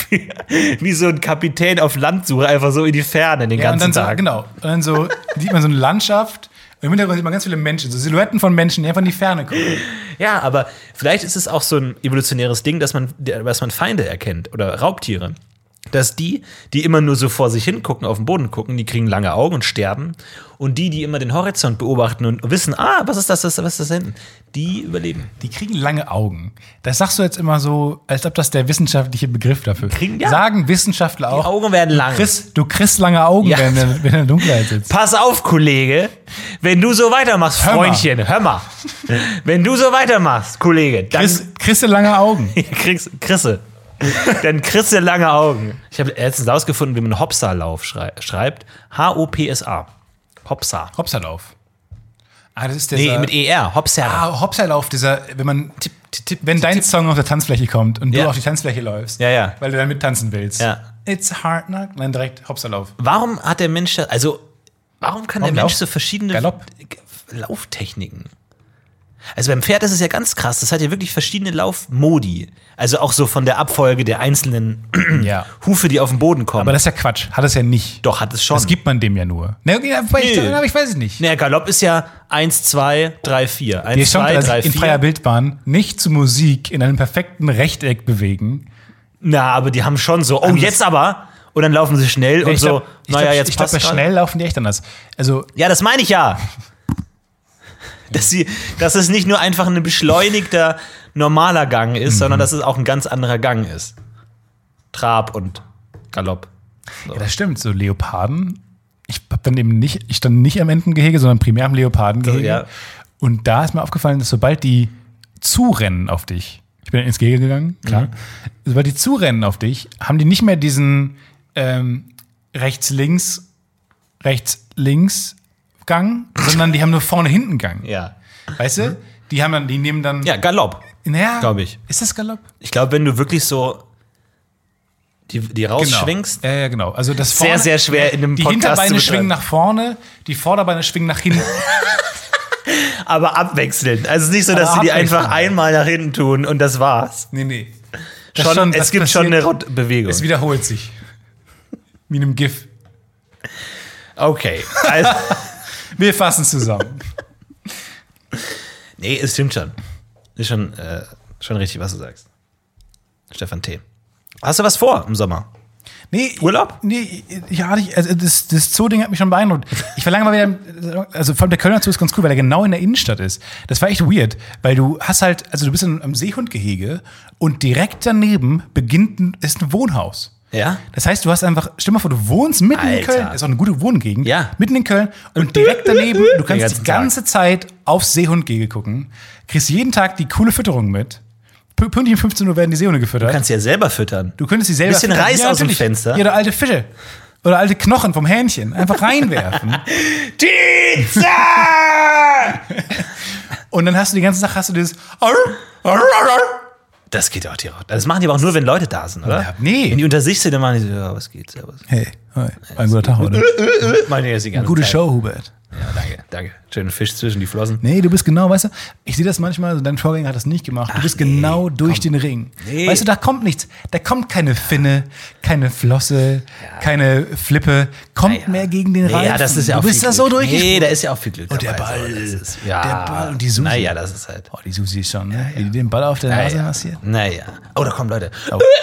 Wie so ein Kapitän auf Landsuche, einfach so in die Ferne den Ja, und ganzen dann so, Tag. genau. Und dann so sieht man so eine Landschaft. Und im Hintergrund sieht man ganz viele Menschen, so Silhouetten von Menschen, die einfach in die Ferne gucken. Ja, aber vielleicht ist es auch so ein evolutionäres Ding, dass man, dass man Feinde erkennt oder Raubtiere. Dass die, die immer nur so vor sich hin gucken, auf den Boden gucken, die kriegen lange Augen und sterben. Und die, die immer den Horizont beobachten und wissen, ah, was ist das, was ist das hinten, die überleben. Die kriegen lange Augen. Das sagst du jetzt immer so, als ob das der wissenschaftliche Begriff dafür ist. Kriegen- ja. Sagen Wissenschaftler auch. Die Augen werden lang. Chris, du kriegst lange Augen, Ja. wenn, du, wenn du in der Dunkelheit sitzt. Pass auf, Kollege, wenn du so weitermachst, Hör mal. Freundchen, hör mal. Wenn du so weitermachst, Kollege, dann Chris, kriegst du lange Augen. kriegst Chrisse. Dann kriegst du lange Augen. Ich habe letztens rausgefunden, wie man Hopsa-Lauf schrei schreibt. H O P S A. Hopsa. Hopserlauf. Ah, das ist Nee, dieser, mit E R. Hopsa. ah, Hopserlauf, dieser, wenn man, Tipp, tipp, tipp, wenn tipp, dein tipp. Song auf der Tanzfläche kommt und Ja. du auf die Tanzfläche läufst, Ja, ja. weil du dann mittanzen willst. Ja. It's hard knock, dann direkt Hopserlauf. Warum hat der Mensch, da- also, warum kann Warum der Mensch Lauf? so verschiedene Galopp? Lauftechniken? Also beim Pferd ist es ja ganz krass, das hat ja wirklich verschiedene Laufmodi. Also auch so von der Abfolge der einzelnen Ja. Hufe, die auf den Boden kommen. Aber das ist ja Quatsch. Hat es ja nicht. Doch, hat es schon. Das gibt man dem ja nur. Ne, okay, aber ich, Nee. aber ich weiß es nicht. Naja, Galopp ist ja eins, zwei, drei, vier. Die eins, stand zwei, also drei, in vier. freier Bildbahn nicht zu Musik in einem perfekten Rechteck bewegen. Na, aber die haben schon so, oh, Anders. jetzt aber. Und dann laufen sie schnell und ich so, glaub, ich naja, glaub, jetzt ich glaub, passt bei grad. schnell laufen die echt anders. Also, Ja, das meine ich ja. Dass, sie, dass es nicht nur einfach ein beschleunigter, normaler Gang ist, Mhm. sondern dass es auch ein ganz anderer Gang ist. Trab und Galopp. So. ja, das stimmt. So Leoparden. Ich hab dann eben nicht, ich stand nicht am Entengehege, sondern primär am Leopardengehege. Ja. Und da ist mir aufgefallen, dass sobald die zurennen auf dich, ich bin ins Gehege gegangen, klar, Mhm. sobald die zurennen auf dich, haben die nicht mehr diesen ähm, rechts-links, rechts-links Gang, sondern die haben nur vorne-hinten-Gang. Ja. Weißt du? Die haben dann, die nehmen dann. Ja, Galopp, naja, glaube ich. Ist das Galopp? Ich glaube, wenn du wirklich so die, die rausschwingst, Ja, ja, genau. Also das Sehr, vorne, sehr schwer in einem Die Podcast zu Hinterbeine beschreiben. schwingen nach vorne, die Vorderbeine schwingen nach hinten. aber abwechselnd. Also es ist nicht so, dass Aber sie die abwechselnd, einfach ja. einmal nach hinten tun und das war's. Nee, nee. Das Schon, schon- es das gibt schon eine passiert- Rot- Bewegung. Es wiederholt sich. Wie in einem GIF. Okay. Also, Wir fassen zusammen. nee, es stimmt schon. Ist schon, äh, schon richtig, was du sagst. Stefan T. Hast du was vor im Sommer? Nee, Urlaub? Nee, ja, ich- also das, das Zoo-Ding hat mich schon beeindruckt. Ich verlange mal wieder, also vor allem der Kölner Zoo ist ganz cool, weil er genau in der Innenstadt ist. Das war echt weird, weil du hast halt, also du bist in einem Seehundgehege und direkt daneben beginnt ein, ist ein Wohnhaus. Ja? Das heißt, du hast einfach, stell mal vor, du wohnst mitten in Alter. Köln, ist auch eine gute Wohngegend, Ja. mitten in Köln und direkt daneben, du kannst ganzen die ganze Zeit aufs Seehundgehege gucken, kriegst jeden Tag die coole Fütterung mit. P- Pünktlich um fünfzehn Uhr werden die Seehunde gefüttert. Du kannst sie ja selber füttern. Du könntest sie selber Bisschen füttern. Reis aus dem natürlich. Fenster. Ja, oder alte Fische. Oder alte Knochen vom Hähnchen. Einfach reinwerfen. Pizza! Und dann hast du die ganze Sache, hast du dieses. Das geht auch direkt. Das machen die aber auch nur, wenn Leute da sind, oder? Ja, nee. Wenn die unter sich sind, dann machen die so, ja, was geht, servus. Hey, hi. Ein guter Tag, oder? Machen die das die ganze Gute Zeit. Show, Hubert. Ja, danke, danke. Schönen Fisch zwischen die Flossen. Nee, du bist genau, weißt du, ich sehe das manchmal, also dein Vorgänger hat das nicht gemacht. Du bist nee, genau durch den Ring. Nee. Weißt du, da kommt nichts. Da kommt keine Finne, keine Flosse, keine Flippe. Kommt Ja. mehr gegen den Nee, Reifen. ja, das ist ja auch du bist viel da so Glück. durchgesprungen. Nee, da ist ja auch viel Glück Und der dabei. Ball. So, das ist, ja. Der Ball und die Susi. Naja, das ist halt. Oh, die Susi ist schon, ne? Wie die den Ball auf der Nase Naja. massiert. naja. Oh, da kommen Leute.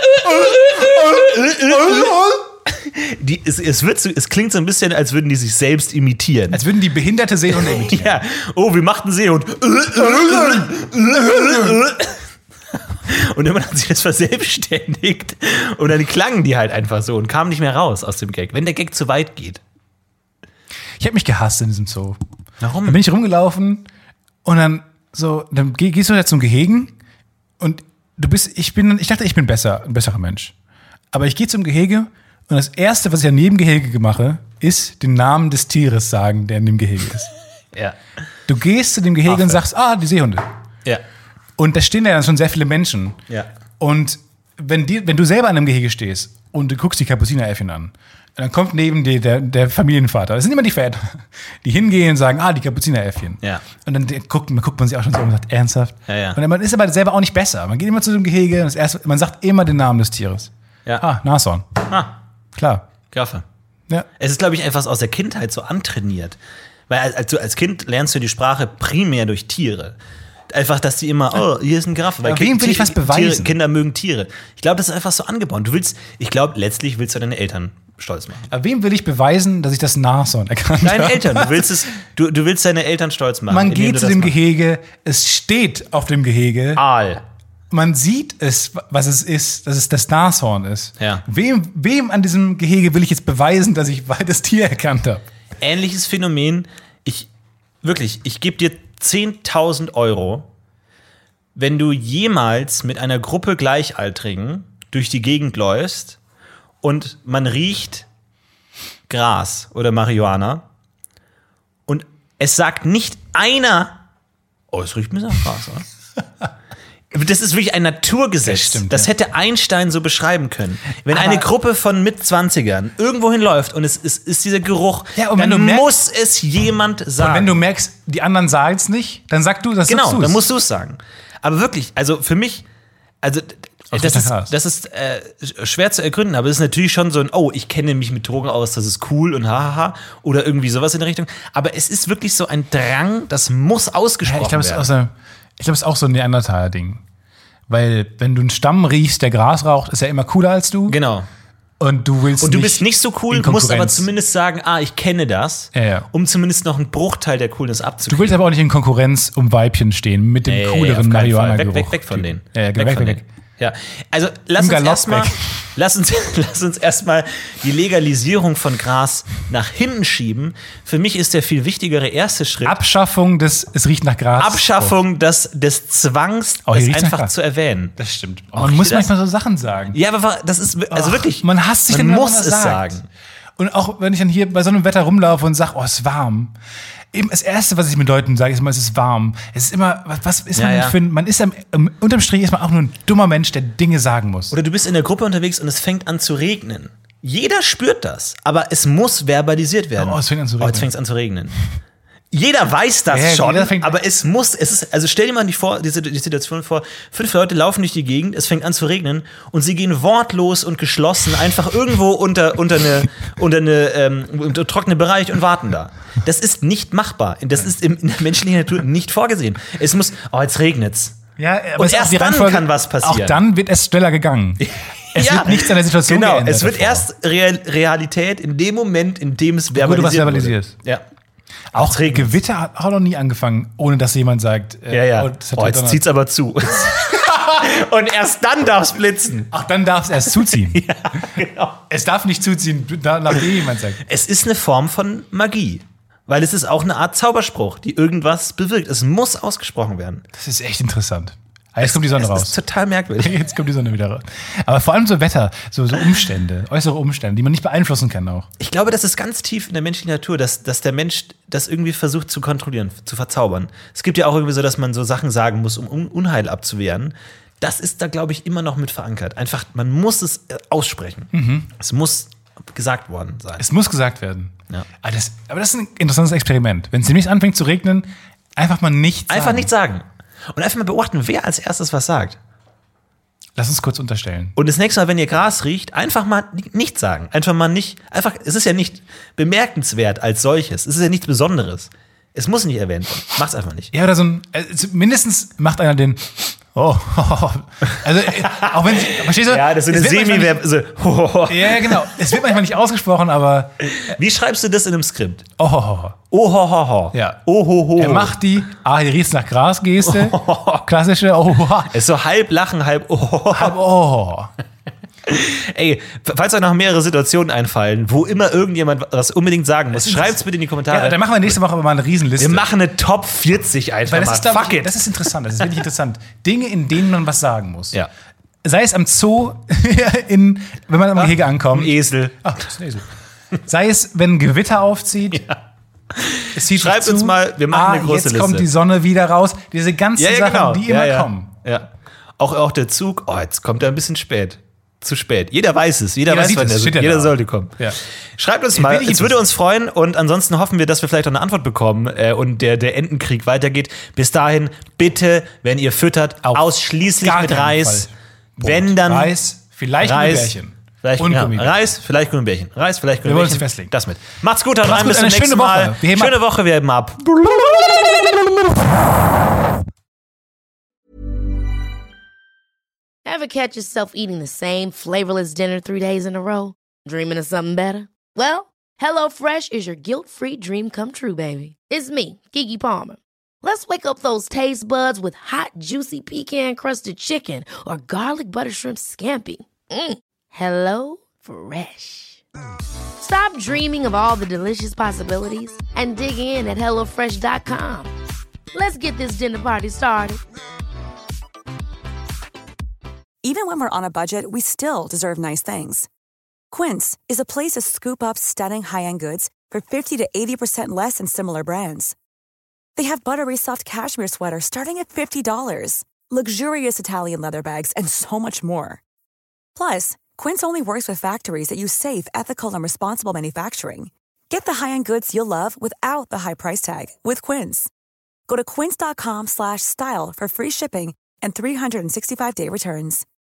Die, es, es, wird so, es klingt so ein bisschen, als würden die sich selbst imitieren. Als würden die behinderte Seehunde imitieren. Ja. Oh, wie macht ein Seehund? Und irgendwann hat sich das verselbstständigt. Und dann klangen die halt einfach so und kamen nicht mehr raus aus dem Gag. Wenn der Gag zu weit geht. Ich habe mich gehasst in diesem Zoo. Warum? Dann bin ich rumgelaufen und dann so, dann geh- gehst du da zum Gehegen und du bist, ich bin, ich dachte, ich bin besser, ein besserer Mensch. Aber ich gehe zum Gehege und das Erste, was ich an jedem Gehege mache, ist den Namen des Tieres sagen, der in dem Gehege ist. Ja. Du gehst zu dem Gehege Affe. und sagst, ah, die Seehunde. Ja. Und da stehen ja dann schon sehr viele Menschen. Ja. Und wenn, die, wenn du selber an einem Gehege stehst und du guckst die Kapuzineräffchen an, dann kommt neben dir der, der Familienvater. Das sind immer die Väter, die hingehen und sagen, ah, die Kapuzineräffchen. Ja. Und dann guckt, man guckt man sich auch schon so und sagt, ernsthaft? Ja, ja. Und man ist aber selber auch nicht besser. Man geht immer zu dem Gehege und das erste, man sagt immer den Namen des Tieres. Ja. Ah, Nashorn. Ah, Klar. Giraffe. Ja. Es ist, glaube ich, einfach aus der Kindheit so antrainiert. Weil als, als, du, als Kind lernst du die Sprache primär durch Tiere. Einfach, dass die immer, oh, hier ist ein Giraffe. Weil Aber wem will ich was beweisen? Tiere, Kinder mögen Tiere. Ich glaube, das ist einfach so angeboren. Du willst, ich glaube, letztlich willst du deine Eltern stolz machen. Aber wem will ich beweisen, dass ich das Nashorn erkannt habe? Deine Eltern. Du willst, es, du, du willst deine Eltern stolz machen. Man indem geht du zu das dem machst. Gehege, es steht auf dem Gehege. Aal. Man sieht es, was es ist, dass es das Nashorn ist. Ja. Wem, wem an diesem Gehege will ich jetzt beweisen, dass ich das Tier erkannt habe? Ähnliches Phänomen. Ich, wirklich, ich gebe dir zehntausend Euro, wenn du jemals mit einer Gruppe Gleichaltrigen durch die Gegend läufst und man riecht Gras oder Marihuana und es sagt nicht einer, oh, es riecht ein bisschen nach Gras, oder? Das ist wirklich ein Naturgesetz. Das stimmt, das ja. hätte Einstein so beschreiben können. Wenn Aber- eine Gruppe von Mitzwanzigern irgendwo hinläuft und es ist, ist dieser Geruch, Ja, und wenn dann du merkst- muss es jemand sagen. Und wenn du merkst, die anderen sagen es nicht, dann sag du, das genau, sagst du dann es. musst du es sagen. Aber wirklich, also für mich, also Aus das guter ist, Gras. das ist äh, schwer zu ergründen, aber es ist natürlich schon so ein, oh, ich kenne mich mit Drogen aus, das ist cool und hahaha oder irgendwie sowas in der Richtung. Aber es ist wirklich so ein Drang, das muss ausgesprochen Ja, ich glaube, es ist werden. auch so, ich glaube, es ist auch so ein Neandertaler-Ding. Weil, wenn du einen Stamm riechst, der Gras raucht, ist er immer cooler als du. Genau. Und du willst Und du nicht bist nicht so cool, in du musst aber Konkurrenz. zumindest sagen, ah, ich kenne das, Ja, ja. um zumindest noch einen Bruchteil der Coolness Du abzukriegen. willst aber auch nicht in Konkurrenz um Weibchen stehen mit dem Nee, auf cooleren keinen Fall. Marihuana-Geruch. Weg, weg, weg von denen. Ja, ja, weg, weg, von weg, denen. weg. Ja, also lass Im uns Galopp erstmal weg. lass uns, lass uns erstmal die Legalisierung von Gras nach hinten schieben. Für mich ist der viel wichtigere erste Schritt Abschaffung des, es riecht nach Gras. Abschaffung des, des Zwangs, Oh, hier es riecht's nach einfach Gras. zu erwähnen. Das stimmt. Oh, Man muss riecht ihr das? manchmal so Sachen sagen. Ja, aber das ist also Ach, wirklich. Man hasst sich man dann, wenn muss man es das sagt. sagen. Und auch wenn ich dann hier bei so einem Wetter rumlaufe und sage, oh, es ist warm. Eben das Erste, was ich mit Leuten sage, ist immer, es ist warm. Es ist immer, was, was ist Ja, man ja. denn für ein, man ist am, um, unterm Strich ist man auch nur ein dummer Mensch, der Dinge sagen muss. Oder du bist in der Gruppe unterwegs und es fängt an zu regnen. Jeder spürt das, aber es muss verbalisiert werden. Oh, es fängt an zu Oh, jetzt regnen. fängt es an zu regnen. Jeder weiß das Ja, schon, jeder fängt- aber es muss, es ist, also stell dir mal nicht vor, diese die Situation vor, fünf Leute laufen durch die Gegend, es fängt an zu regnen und sie gehen wortlos und geschlossen einfach irgendwo unter, unter eine, unter eine, ähm, unter trockene Bereich und warten da. Das ist nicht machbar. Das ist im, in der menschlichen Natur nicht vorgesehen. Es muss, oh, jetzt regnet's. Ja, aber Und es ist auch erst die dann Reihenfolge- kann was passieren. Auch dann wird es schneller gegangen. Es wird nichts an der Situation genau, geändert es wird davor. erst Real, Realität in dem Moment, in dem es verbalisiert du was wurde. verbalisierst. Ja. Auch Es regnet. Gewitter hat auch noch nie angefangen, ohne dass jemand sagt, äh, Ja, ja. oh, das hat Oh, jetzt gedonnert. zieht's aber zu. Und erst dann darf's blitzen. Ach, dann darf es erst zuziehen. Genau. Es darf nicht zuziehen, da- nachdem jemand sagt. Es ist eine Form von Magie. Weil es ist auch eine Art Zauberspruch, die irgendwas bewirkt. Es muss ausgesprochen werden. Das ist echt interessant. Ah, Jetzt kommt die Sonne Es raus. ist total merkwürdig. Jetzt kommt die Sonne wieder raus. Aber vor allem so Wetter, so, so Umstände, äußere Umstände, die man nicht beeinflussen kann auch. Ich glaube, das ist ganz tief in der menschlichen Natur, dass, dass der Mensch das irgendwie versucht zu kontrollieren, zu verzaubern. Es gibt ja auch irgendwie so, dass man so Sachen sagen muss, um Un- Unheil abzuwehren. Das ist da, glaube ich, immer noch mit verankert. Einfach, man muss es äh, aussprechen. Es muss gesagt worden sein. Es muss gesagt werden. Ja. Aber, das, aber das ist ein interessantes Experiment. Wenn es demnächst anfängt zu regnen, einfach mal nichts sagen. Einfach nichts sagen. Und einfach mal beobachten, wer als erstes was sagt. Lass uns kurz unterstellen. Und das nächste Mal, wenn ihr Gras riecht, einfach mal ni- nichts sagen. Einfach mal nicht, einfach, es ist ja nicht bemerkenswert als solches. Es ist ja nichts Besonderes. Es muss nicht erwähnt werden. Mach's einfach nicht. Ja, oder so ein, also mindestens macht einer den, oh, also, äh, auch wenn, verstehst du? Ja, das ist Es eine wird manchmal Semi-Verb. nicht- Ja, ja, genau. Es wird manchmal nicht ausgesprochen, aber, Wie schreibst du das in einem Skript? oh, ho, ho. Ohohoho. Ja. Ohoho. Er macht die, ah, hier riecht's nach Gras-Geste. Klassische, oh, ho, Es ist so halb lachen, halb ohoho. halb, oh. Ey, falls euch noch mehrere Situationen einfallen, wo immer irgendjemand was unbedingt sagen muss, schreibt's bitte in die Kommentare. Ja, dann machen wir nächste Woche aber mal eine Riesenliste. Wir machen eine Top vierzig einfach Weil das mal. ist, glaub Fuck ich, it. das ist interessant, das ist wirklich interessant. Dinge, in denen man was sagen muss. Ja. Sei es am Zoo, in, wenn man am Gehege ankommt. Ein Esel. Ach, das ist ein Esel. Sei es, wenn ein Gewitter aufzieht. Es zieht Schreibt sich uns zu. mal, wir machen ah, eine große jetzt kommt Liste. die Sonne wieder raus. Diese ganzen Ja, ja, Sachen, genau. die ja, immer ja. kommen. Ja. Auch, auch der Zug, oh, jetzt kommt er ein bisschen spät. Zu spät. Jeder weiß es. Jeder, Jeder weiß, sieht wann es, der steht ja Jeder da. sollte kommen. Ja. Schreibt uns Bin mal. ich Es würde uns freuen und ansonsten hoffen wir, dass wir vielleicht auch eine Antwort bekommen äh, und der, der Entenkrieg weitergeht. Bis dahin, bitte, wenn ihr füttert, Auf ausschließlich gar mit keinen Reis. Fall. Wenn dann Reis, vielleicht Reis, Gummibärchen. Vielleicht, Und ja, Gummibärchen. Reis, vielleicht Gummibärchen. Reis, vielleicht Wir wollen uns Gummibärchen. festlegen. Das mit. Macht's gut, haut Macht's rein, gut, bis zum eine nächsten schöne Woche. Mal. Wir heben Schöne ab. Woche, wir heben ab. Ever catch yourself eating the same flavorless dinner three days in a row? Dreaming of something better? Well, HelloFresh is your guilt-free dream come true, baby. It's me, Keke Palmer. Let's wake up those taste buds with hot, juicy pecan-crusted chicken or garlic butter shrimp scampi. Mm. Hello Fresh. Stop dreaming of all the delicious possibilities and dig in at hello fresh dot com. Let's get this dinner party started. Even when we're on a budget, we still deserve nice things. Quince is a place to scoop up stunning high-end goods for fifty to eighty percent less than similar brands. They have buttery soft cashmere sweaters starting at fifty dollars, luxurious Italian leather bags, and so much more. Plus, Quince only works with factories that use safe, ethical, and responsible manufacturing. Get the high-end goods you'll love without the high price tag with Quince. Go to quince dot com slash style for free shipping and three sixty-five day returns.